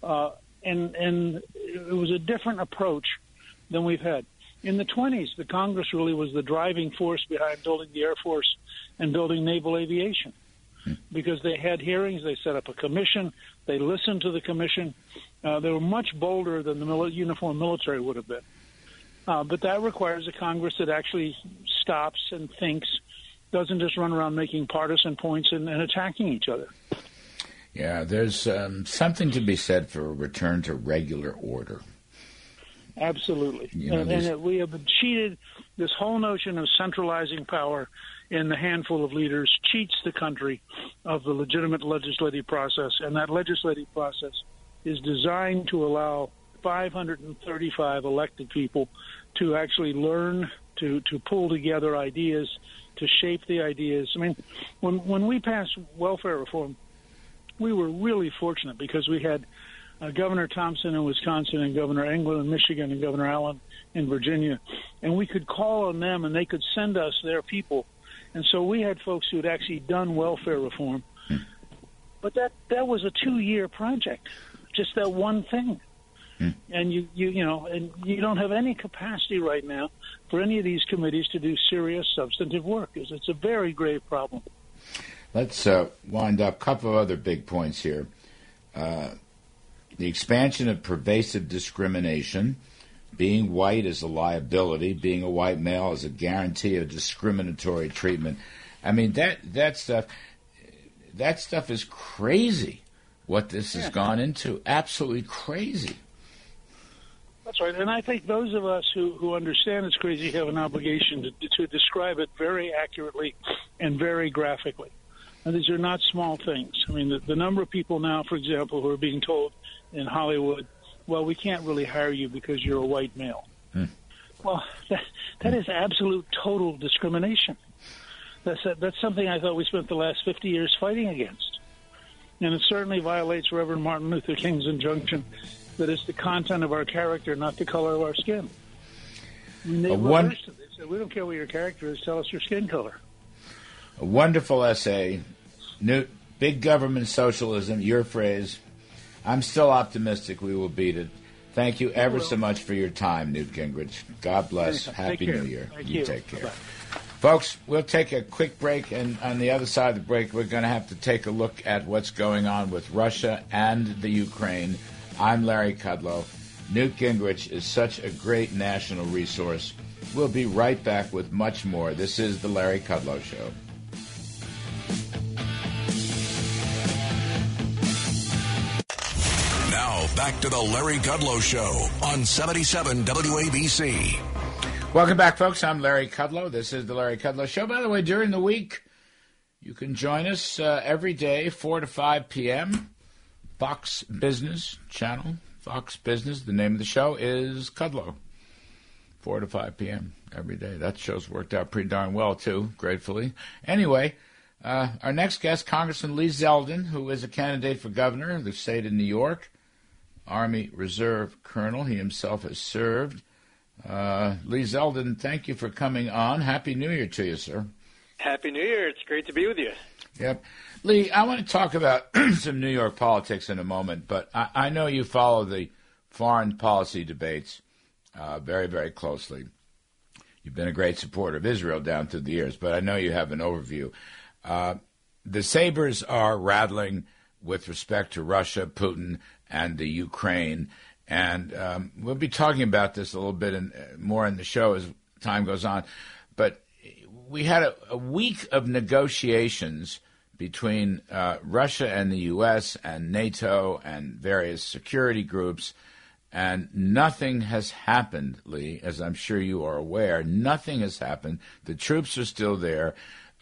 And it was a different approach than we've had. In the 1920s, the Congress really was the driving force behind building the Air Force and building naval aviation because they had hearings. They set up a commission. They listened to the commission. They were much bolder than the uniformed military would have been. But that requires a Congress that actually stops and thinks, doesn't just run around making partisan points and attacking each other. Yeah, there's something to be said for a return to regular order. Absolutely. You know, and we have been cheated. This whole notion of centralizing power in the handful of leaders cheats the country of the legitimate legislative process, and that legislative process is designed to allow 535 elected people to actually learn, to pull together ideas, to shape the ideas. I mean, when we passed welfare reform, we were really fortunate because we had Governor Thompson in Wisconsin and Governor England in Michigan and Governor Allen in Virginia, and we could call on them and they could send us their people. And so we had folks who had actually done welfare reform. But that was a 2-year project, just that one thing. And you know, and you don't have any capacity right now for any of these committees to do serious substantive work. It's a very grave problem. Let's wind up. A couple of other big points here. The expansion of pervasive discrimination, being white is a liability, being a white male is a guarantee of discriminatory treatment. I mean, that stuff is crazy, what this has gone into. Absolutely crazy. That's right. And I think those of us who understand it's crazy have an obligation to describe it very accurately and very graphically. And these are not small things. I mean, the number of people now, for example, who are being told in Hollywood, well, we can't really hire you because you're a white male. Well, that is absolute total discrimination. That's something I thought we spent the last 50 years fighting against. And it certainly violates Reverend Martin Luther King's injunction that it's the content of our character, not the color of our skin. And they reversed it. They said, we don't care what your character is, tell us your skin color. A wonderful essay. Big government socialism, your phrase. I'm still optimistic we will beat it. Thank you ever so much for your time, Newt Gingrich. God bless. Happy New Year. You take care. Bye-bye. Folks, we'll take a quick break, and on the other side of the break, we're going to have to take a look at what's going on with Russia and the Ukraine. I'm Larry Kudlow. Newt Gingrich is such a great national resource. We'll be right back with much more. This is the Larry Kudlow Show. Now, back to the Larry Kudlow Show on 77 WABC. Welcome back, folks. I'm Larry Kudlow. This is the Larry Kudlow Show. By the way, during the week, you can join us every day, 4 to 5 p.m., Fox Business Channel. Fox Business, the name of the show is Kudlow. 4 to 5 p.m. every day. That show's worked out pretty darn well, too, gratefully. Anyway, our next guest, Congressman Lee Zeldin, who is a candidate for governor of the state of New York, Army Reserve Colonel. He himself has served Lee Zeldin, thank you for coming on. Happy New Year to you, sir. Happy New Year. It's great to be with you. Yep. Lee, I want to talk about some New York politics in a moment, but I know you follow the foreign policy debates very, very closely. You've been a great supporter of Israel down through the years, but I know you have an overview. The sabers are rattling with respect to Russia, Putin, and the Ukraine. And we'll be talking about this a little bit more in the show as time goes on. But we had a week of negotiations between Russia and the U.S. and NATO and various security groups, and nothing has happened, Lee, as I'm sure you are aware. Nothing has happened. The troops are still there.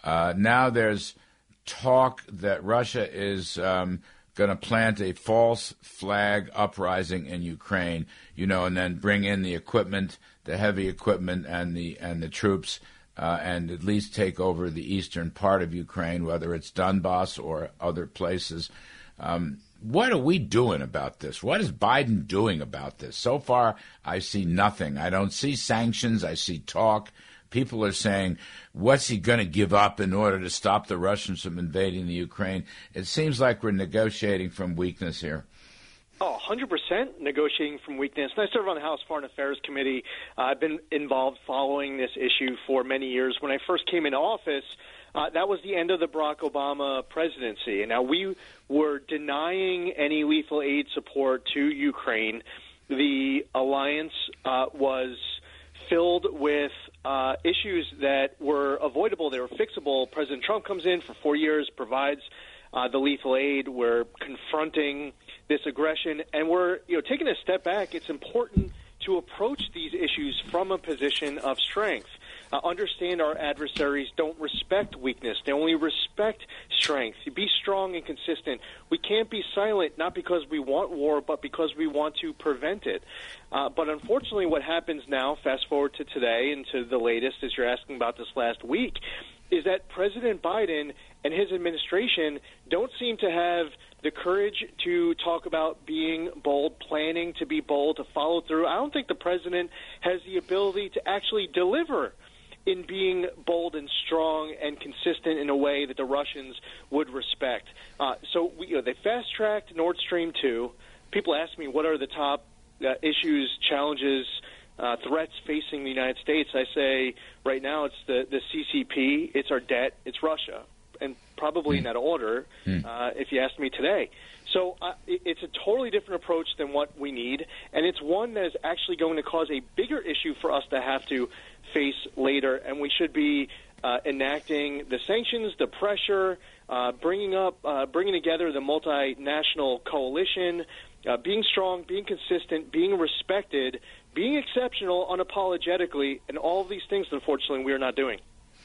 Now there's talk that Russia is going to plant a false flag uprising in Ukraine, and then bring in the equipment, the heavy equipment, and the troops, and at least take over the eastern part of Ukraine, whether it's Donbass or other places. What are we doing about this? What is Biden doing about this? So far, I see nothing. I don't see sanctions. I see talk. People are saying, what's he going to give up in order to stop the Russians from invading the Ukraine? It seems like we're negotiating from weakness here. Oh, 100% negotiating from weakness. And I serve on the House Foreign Affairs Committee. I've been involved following this issue for many years. When I first came into office, that was the end of the Barack Obama presidency. And now we were denying any lethal aid support to Ukraine. The alliance was filled with issues that were avoidable. They were fixable. President Trump comes in for 4 years, provides the lethal aid. We're confronting this aggression, and we're taking a step back. It's important to approach these issues from a position of strength. Understand our adversaries don't respect weakness. They only respect strength. Be strong and consistent. We can't be silent, not because we want war, but because we want to prevent it. But unfortunately, what happens now, fast forward to today and to the latest, as you're asking about this last week, is that President Biden and his administration don't seem to have the courage to talk about being bold, planning to be bold, to follow through. I don't think the president has the ability to actually deliver in being bold and strong and consistent in a way that the Russians would respect. So they fast-tracked Nord Stream 2. People ask me, what are the top issues, challenges, threats facing the United States? I say right now it's the CCP, it's our debt, it's Russia, and probably in that order if you asked me today. So it's a totally different approach than what we need, and it's one that is actually going to cause a bigger issue for us to have to face later, and we should be enacting the sanctions, the pressure, bringing together the multinational coalition, being strong, being consistent, being respected, being exceptional unapologetically, and all of these things, unfortunately, we are not doing.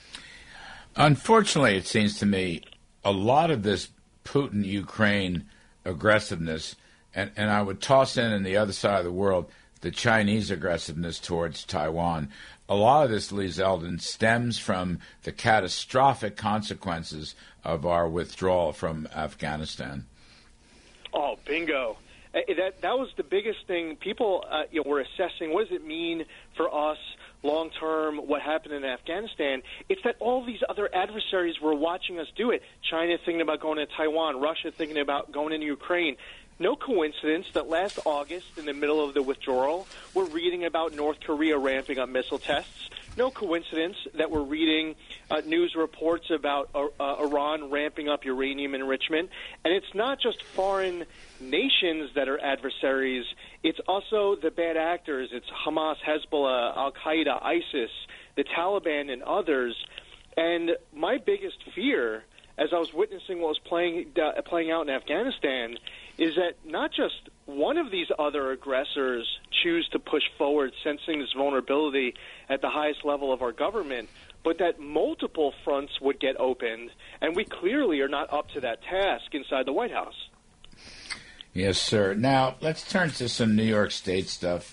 Unfortunately, it seems to me, a lot of this Putin-Ukraine aggressiveness, and I would toss in the other side of the world, the Chinese aggressiveness towards Taiwan. A lot of this, Lee Zeldin, stems from the catastrophic consequences of our withdrawal from Afghanistan. Oh, bingo. That was the biggest thing. People were assessing, what does it mean for us long-term, what happened in Afghanistan? It's that all these other adversaries were watching us do it. China thinking about going to Taiwan, Russia thinking about going into Ukraine. No coincidence that last August, in the middle of the withdrawal, we're reading about North Korea ramping up missile tests. No coincidence that we're reading news reports about Iran ramping up uranium enrichment. And it's not just foreign nations that are adversaries. It's also the bad actors. It's Hamas, Hezbollah, Al-Qaeda, ISIS, the Taliban, and others. And my biggest fear, as I was witnessing what was playing out in Afghanistan, is that not just one of these other aggressors choose to push forward, sensing this vulnerability at the highest level of our government, but that multiple fronts would get opened, and we clearly are not up to that task inside the White House. Yes, sir. Now, let's turn to some New York State stuff.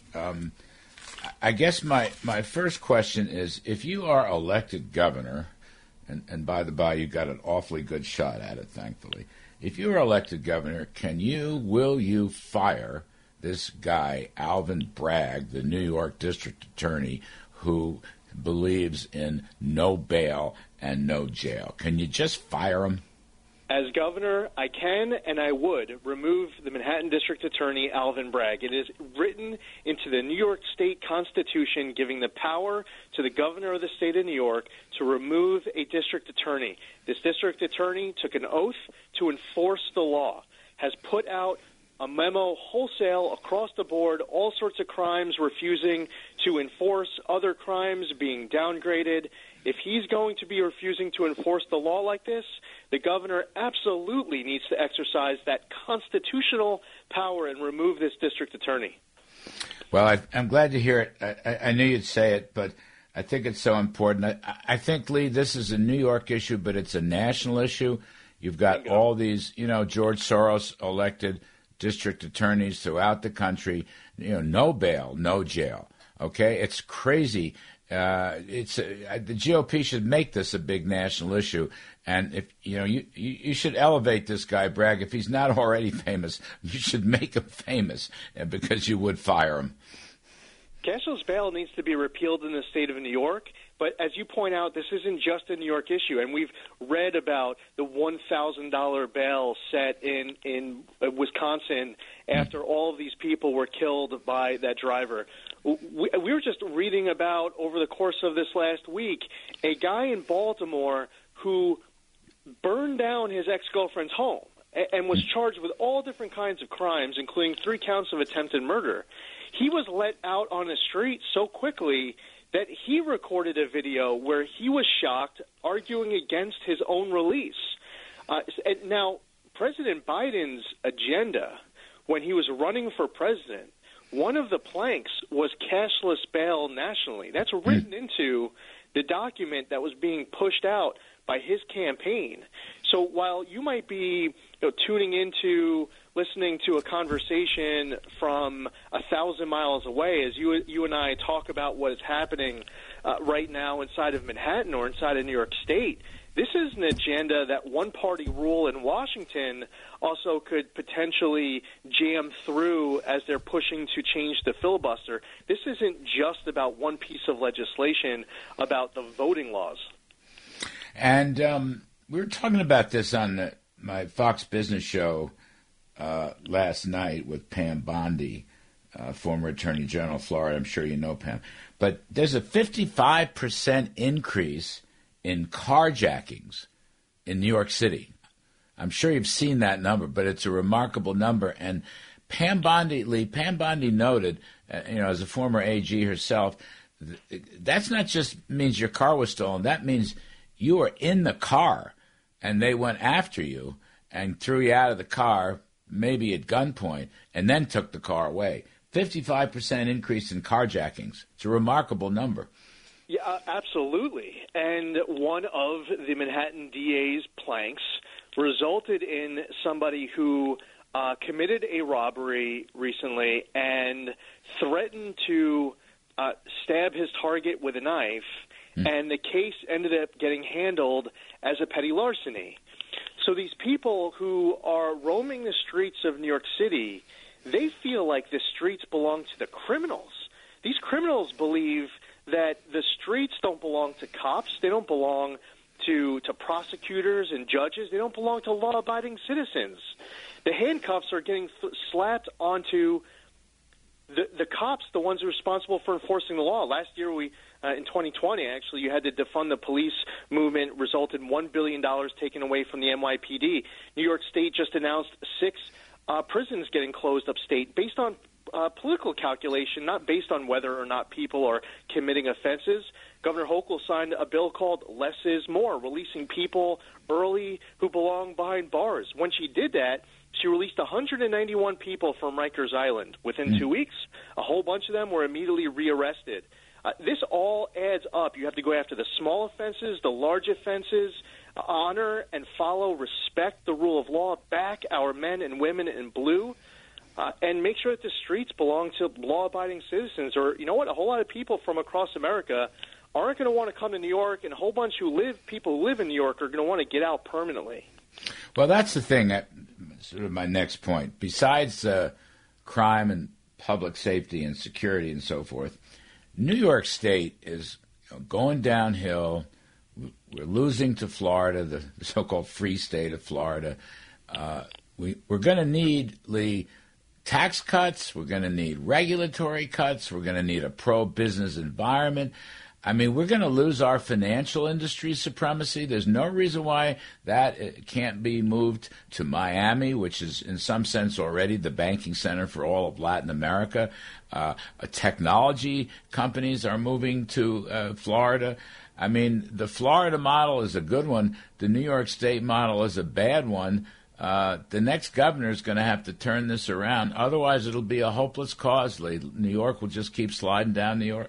I guess my first question is, if you are elected governor, and by the by, you got an awfully good shot at it, thankfully. If you are elected governor, will you fire this guy, Alvin Bragg, the New York District Attorney, who believes in no bail and no jail. Can you just fire him? As governor, I can and I would remove the Manhattan District Attorney, Alvin Bragg. It is written into the New York State Constitution, giving the power to the governor of the state of New York to remove a district attorney. This district attorney took an oath to enforce the law, has put out a memo wholesale across the board, all sorts of crimes refusing to enforce, other crimes being downgraded. If he's going to be refusing to enforce the law like this, the governor absolutely needs to exercise that constitutional power and remove this district attorney. Well, I'm glad to hear it. I knew you'd say it, but I think it's so important. I think, Lee, this is a New York issue, but it's a national issue. You've got all these, George Soros elected district attorneys throughout the country, no bail, no jail. Okay, it's crazy. The GOP should make this a big national issue, and if you should elevate this guy Bragg. If he's not already famous, you should make him famous, because you would fire him. Cashless bail needs to be repealed in the state of New York, but as you point out, this isn't just a New York issue, and we've read about the $1,000 bail set in Wisconsin after all of these people were killed by that driver. We were just reading about, over the course of this last week, a guy in Baltimore who burned down his ex-girlfriend's home and was charged with all different kinds of crimes, including 3 counts of attempted murder. He was let out on the street so quickly that he recorded a video where he was shocked, arguing against his own release. Now, President Biden's agenda, when he was running for president, one of the planks was cashless bail nationally. That's written into the document that was being pushed out by his campaign. So while you might be tuning into, listening to a conversation from 1,000 miles away, as you and I talk about what is happening right now inside of Manhattan or inside of New York State, this is an agenda that one-party rule in Washington also could potentially jam through as they're pushing to change the filibuster. This isn't just about one piece of legislation about the voting laws. And we were talking about this on my Fox Business show last night with Pam Bondi, former Attorney General of Florida. I'm sure you know Pam. But there's a 55% increase in carjackings in New York City. I'm sure you've seen that number, but it's a remarkable number. And Pam Bondi noted, as a former AG herself, that's not just means your car was stolen. That means you were in the car, and they went after you and threw you out of the car, maybe at gunpoint, and then took the car away. 55% increase in carjackings. It's a remarkable number. Yeah, absolutely. And one of the Manhattan DA's planks resulted in somebody who committed a robbery recently and threatened to stab his target with a knife, and the case ended up getting handled as a petty larceny. So these people who are roaming the streets of New York City, they feel like the streets belong to the criminals. These criminals believe that the streets don't belong to cops. They don't belong to prosecutors and judges. They don't belong to law-abiding citizens. The handcuffs are getting slapped onto the cops, the ones responsible for enforcing the law. Last year, in 2020, actually, you had to defund the police movement, resulted in $1 billion taken away from the NYPD. New York State just announced 6 prisons getting closed upstate based on political calculation, not based on whether or not people are committing offenses. Governor Hochul signed a bill called Less is More, releasing people early who belong behind bars. When she did that, she released 191 people from Rikers Island. Within 2 weeks, a whole bunch of them were immediately rearrested. This all adds up. You have to go after the small offenses, the large offenses, honor and follow, respect the rule of law, back our men and women in blue, and make sure that the streets belong to law-abiding citizens. Or, you know what, a whole lot of people from across America aren't going to want to come to New York, and a whole bunch people who live in New York are going to want to get out permanently. Well, that's the thing, sort of my next point. Besides crime and public safety and security and so forth. New York State is going downhill. We're losing to Florida, the so-called free state of Florida. We're going to need, Lee, tax cuts. We're going to need regulatory cuts. We're going to need a pro-business environment. I mean, we're going to lose our financial industry supremacy. There's no reason why that can't be moved to Miami, which is in some sense already the banking center for all of Latin America. Technology companies are moving to Florida. I mean, the Florida model is a good one. The New York State model is a bad one. The next governor is going to have to turn this around. Otherwise, it'll be a hopeless cause. New York will just keep sliding downhill.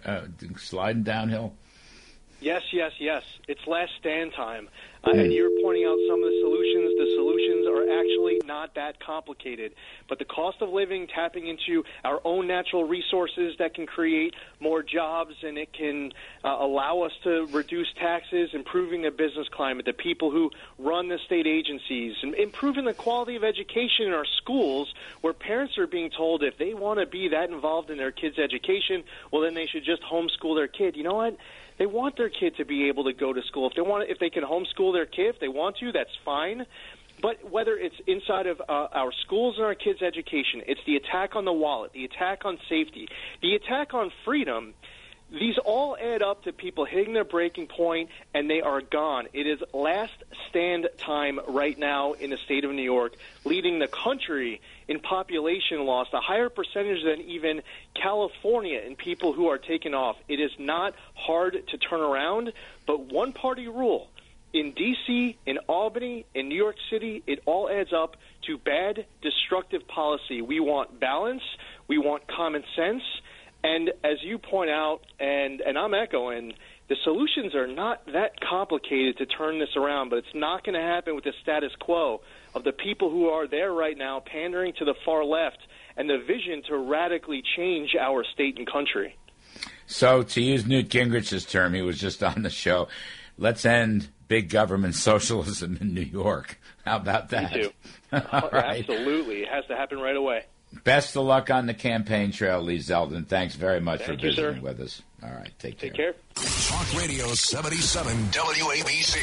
Yes. It's last stand time. And you're pointing out some of the solutions. The solutions are actually not that complicated. But the cost of living, tapping into our own natural resources that can create more jobs, and it can allow us to reduce taxes, improving the business climate, the people who run the state agencies, and improving the quality of education in our schools, where parents are being told if they want to be that involved in their kids' education, well, then they should just homeschool their kid. You know what? They want their kid to be able to go to school. If they can homeschool their kid, if they want to, that's fine. But whether it's inside of our schools and our kids' education, it's the attack on the wallet, the attack on safety, the attack on freedom. These all add up to people hitting their breaking point, and they are gone. It is last stand time right now in the state of New York, leading the country in population loss, a higher percentage than even California in people who are taken off. It is not hard to turn around, but one-party rule in D.C., in Albany, in New York City, it all adds up to bad, destructive policy. We want balance. We want common sense. And as you point out, and I'm echoing, the solutions are not that complicated to turn this around, but it's not going to happen with the status quo of the people who are there right now pandering to the far left and the vision to radically change our state and country. So to use Newt Gingrich's term, he was just on the show, let's end big government socialism in New York. How about that? Me too. Right. Absolutely. It has to happen right away. Best of luck on the campaign trail, Lee Zeldin. Thanks very much for visiting with us. All right, take care. Talk Radio 77 WABC.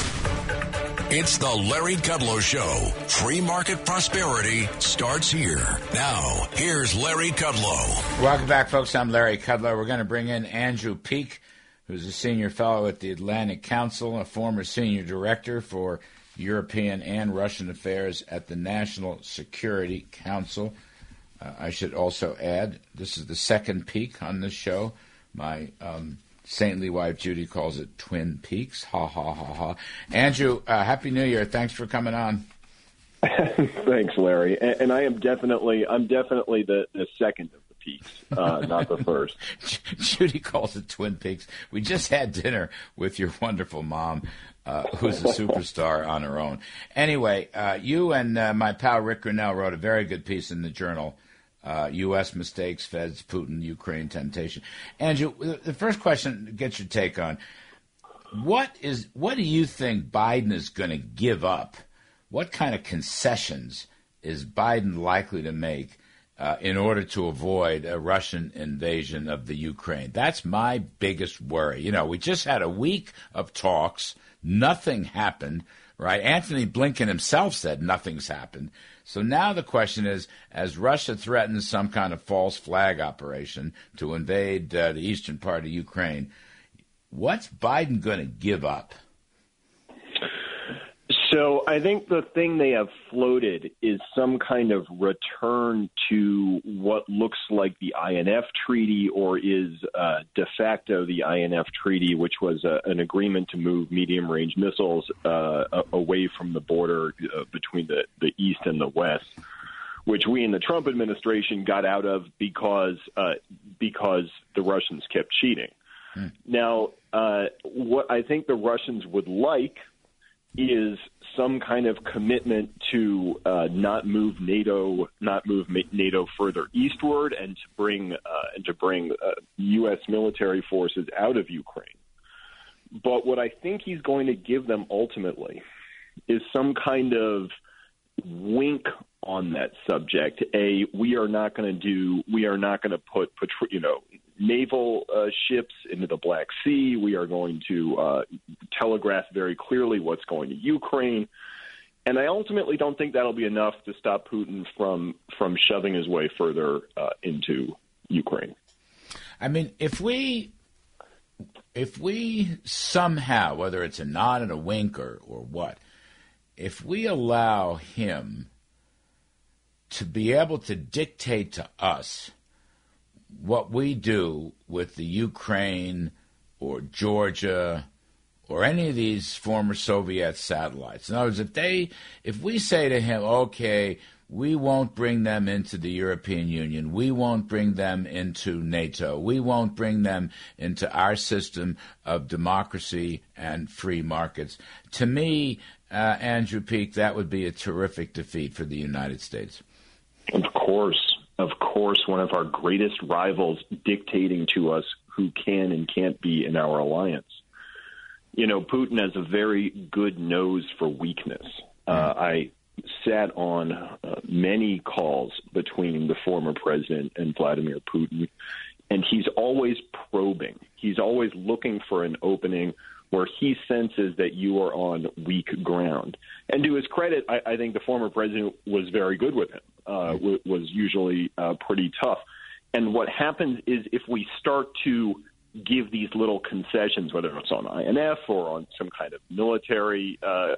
It's the Larry Kudlow Show. Free market prosperity starts here. Now, here's Larry Kudlow. Welcome back, folks. I'm Larry Kudlow. We're going to bring in Andrew Peek, who's a senior fellow at the Atlantic Council, a former senior director for European and Russian affairs at the National Security Council. I should also add, this is the second peak on this show. My saintly wife, Judy, calls it Twin Peaks. Ha, ha, ha, ha. Andrew, Happy New Year. Thanks for coming on. Thanks, Larry. And I'm definitely the second of the peaks, not the first. Judy calls it Twin Peaks. We just had dinner with your wonderful mom, who's a superstar on her own. Anyway, you and my pal Rick Grinnell wrote a very good piece in the Journal, U.S. Mistakes, Feds, Putin, Ukraine Temptation. Andrew, the first question to get your take on, what do you think Biden is going to give up? What kind of concessions is Biden likely to make in order to avoid a Russian invasion of the Ukraine? That's my biggest worry. You know, we just had a week of talks. Nothing happened, right? Anthony Blinken himself said nothing's happened. So now the question is, as Russia threatens some kind of false flag operation to invade the eastern part of Ukraine, what's Biden going to give up? So I think the thing they have floated is some kind of return to what looks like the INF Treaty, or is de facto the INF Treaty, which was an agreement to move medium-range missiles away from the border between the East and the West, which we in the Trump administration got out of because the Russians kept cheating. Now, what I think the Russians would like is some kind of commitment to not move NATO further eastward, and to bring U.S. military forces out of Ukraine. But what I think he's going to give them ultimately is some kind of wink on that subject. We are not going to put naval ships into the Black Sea. We are going to telegraph very clearly what's going to Ukraine. And I ultimately don't think that'll be enough to stop Putin from shoving his way further into Ukraine. I mean, if we somehow, whether it's a nod and a wink or what, if we allow him to be able to dictate to us what we do with the Ukraine or Georgia or any of these former Soviet satellites. In other words, if we say to him, okay, we won't bring them into the European Union, we won't bring them into NATO, we won't bring them into our system of democracy and free markets, to me, Andrew Peek, that would be a terrific defeat for the United States. Of course, one of our greatest rivals dictating to us who can and can't be in our alliance. You know, Putin has a very good nose for weakness. I sat on many calls between the former president and Vladimir Putin, and he's always probing. He's always looking for an opening where he senses that you are on weak ground. And to his credit, I think the former president was very good with him, was usually pretty tough. And what happens is if we start to give these little concessions, whether it's on INF or on some kind of military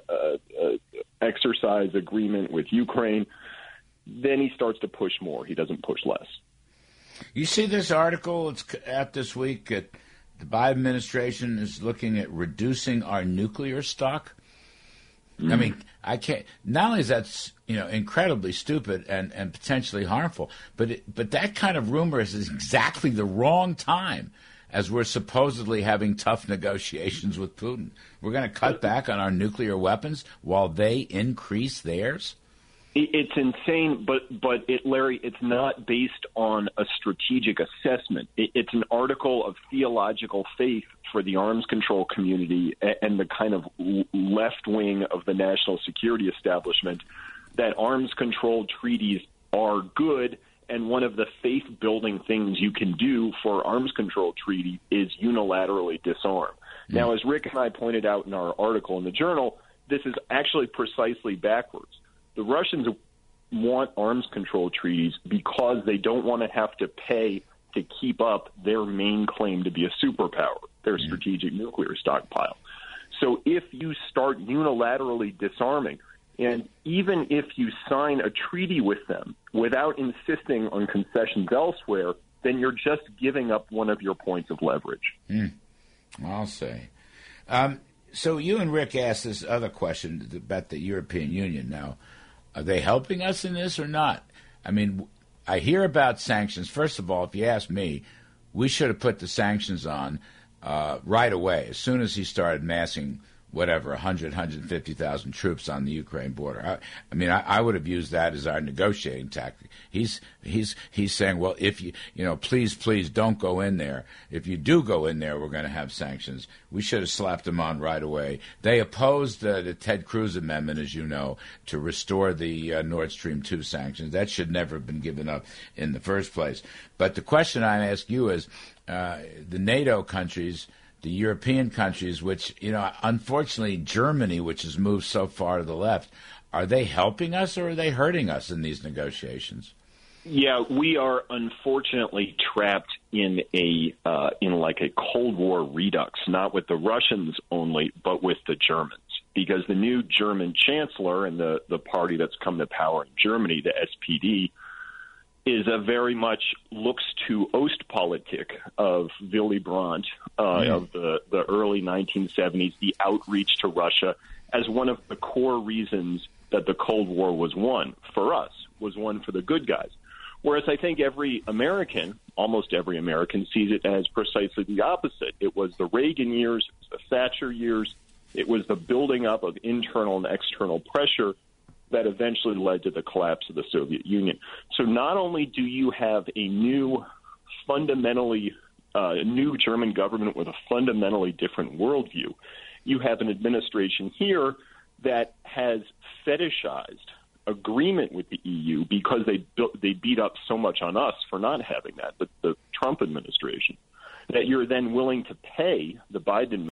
exercise agreement with Ukraine, then he starts to push more. He doesn't push less. You see this article, it's out this week, the Biden administration is looking at reducing our nuclear stock. Mm-hmm. I mean, I can't. Not only is that incredibly stupid and potentially harmful, but that kind of rumor is exactly the wrong time as we're supposedly having tough negotiations with Putin. We're going to cut back on our nuclear weapons while they increase theirs? It's insane, but Larry, it's not based on a strategic assessment. It's an article of theological faith for the arms control community and the kind of left wing of the national security establishment that arms control treaties are good, and one of the faith-building things you can do for arms control treaty is unilaterally disarm. Mm-hmm. Now, as Rick and I pointed out in our article in the Journal, this is actually precisely backwards. The Russians want arms control treaties because they don't want to have to pay to keep up their main claim to be a superpower, their strategic nuclear stockpile. So if you start unilaterally disarming, and even if you sign a treaty with them without insisting on concessions elsewhere, then you're just giving up one of your points of leverage. I'll say. So you and Rick asked this other question about the European Union. Now, are they helping us in this or not? I mean, I hear about sanctions. First of all, if you ask me, we should have put the sanctions on right away, as soon as he started massing 150,000 troops on the Ukraine border. I would have used that as our negotiating tactic. He's saying, well, if please don't go in there. If you do go in there, we're going to have sanctions. We should have slapped them on right away. They opposed the Ted Cruz amendment, as you know, to restore the Nord Stream 2 sanctions. That should never have been given up in the first place. But the question I ask you is, the NATO countries, the European countries, which, unfortunately Germany, which has moved so far to the left, are they helping us or are they hurting us in these negotiations? Yeah, we are unfortunately trapped in a Cold War redux, not with the Russians only, but with the Germans. Because the new German chancellor and the party that's come to power in Germany, the SPD, is a very much looks to Ostpolitik of Willy Brandt of the early 1970s, the outreach to Russia, as one of the core reasons that the Cold War was won for us, was won for the good guys. Whereas I think almost every American, sees it as precisely the opposite. It was the Reagan years, it was the Thatcher years, it was the building up of internal and external pressure that eventually led to the collapse of the Soviet Union. So not only do you have a new German government with a fundamentally different worldview, you have an administration here that has fetishized agreement with the EU because they beat up so much on us for not having that, but the Trump administration, that you're then willing to pay the Biden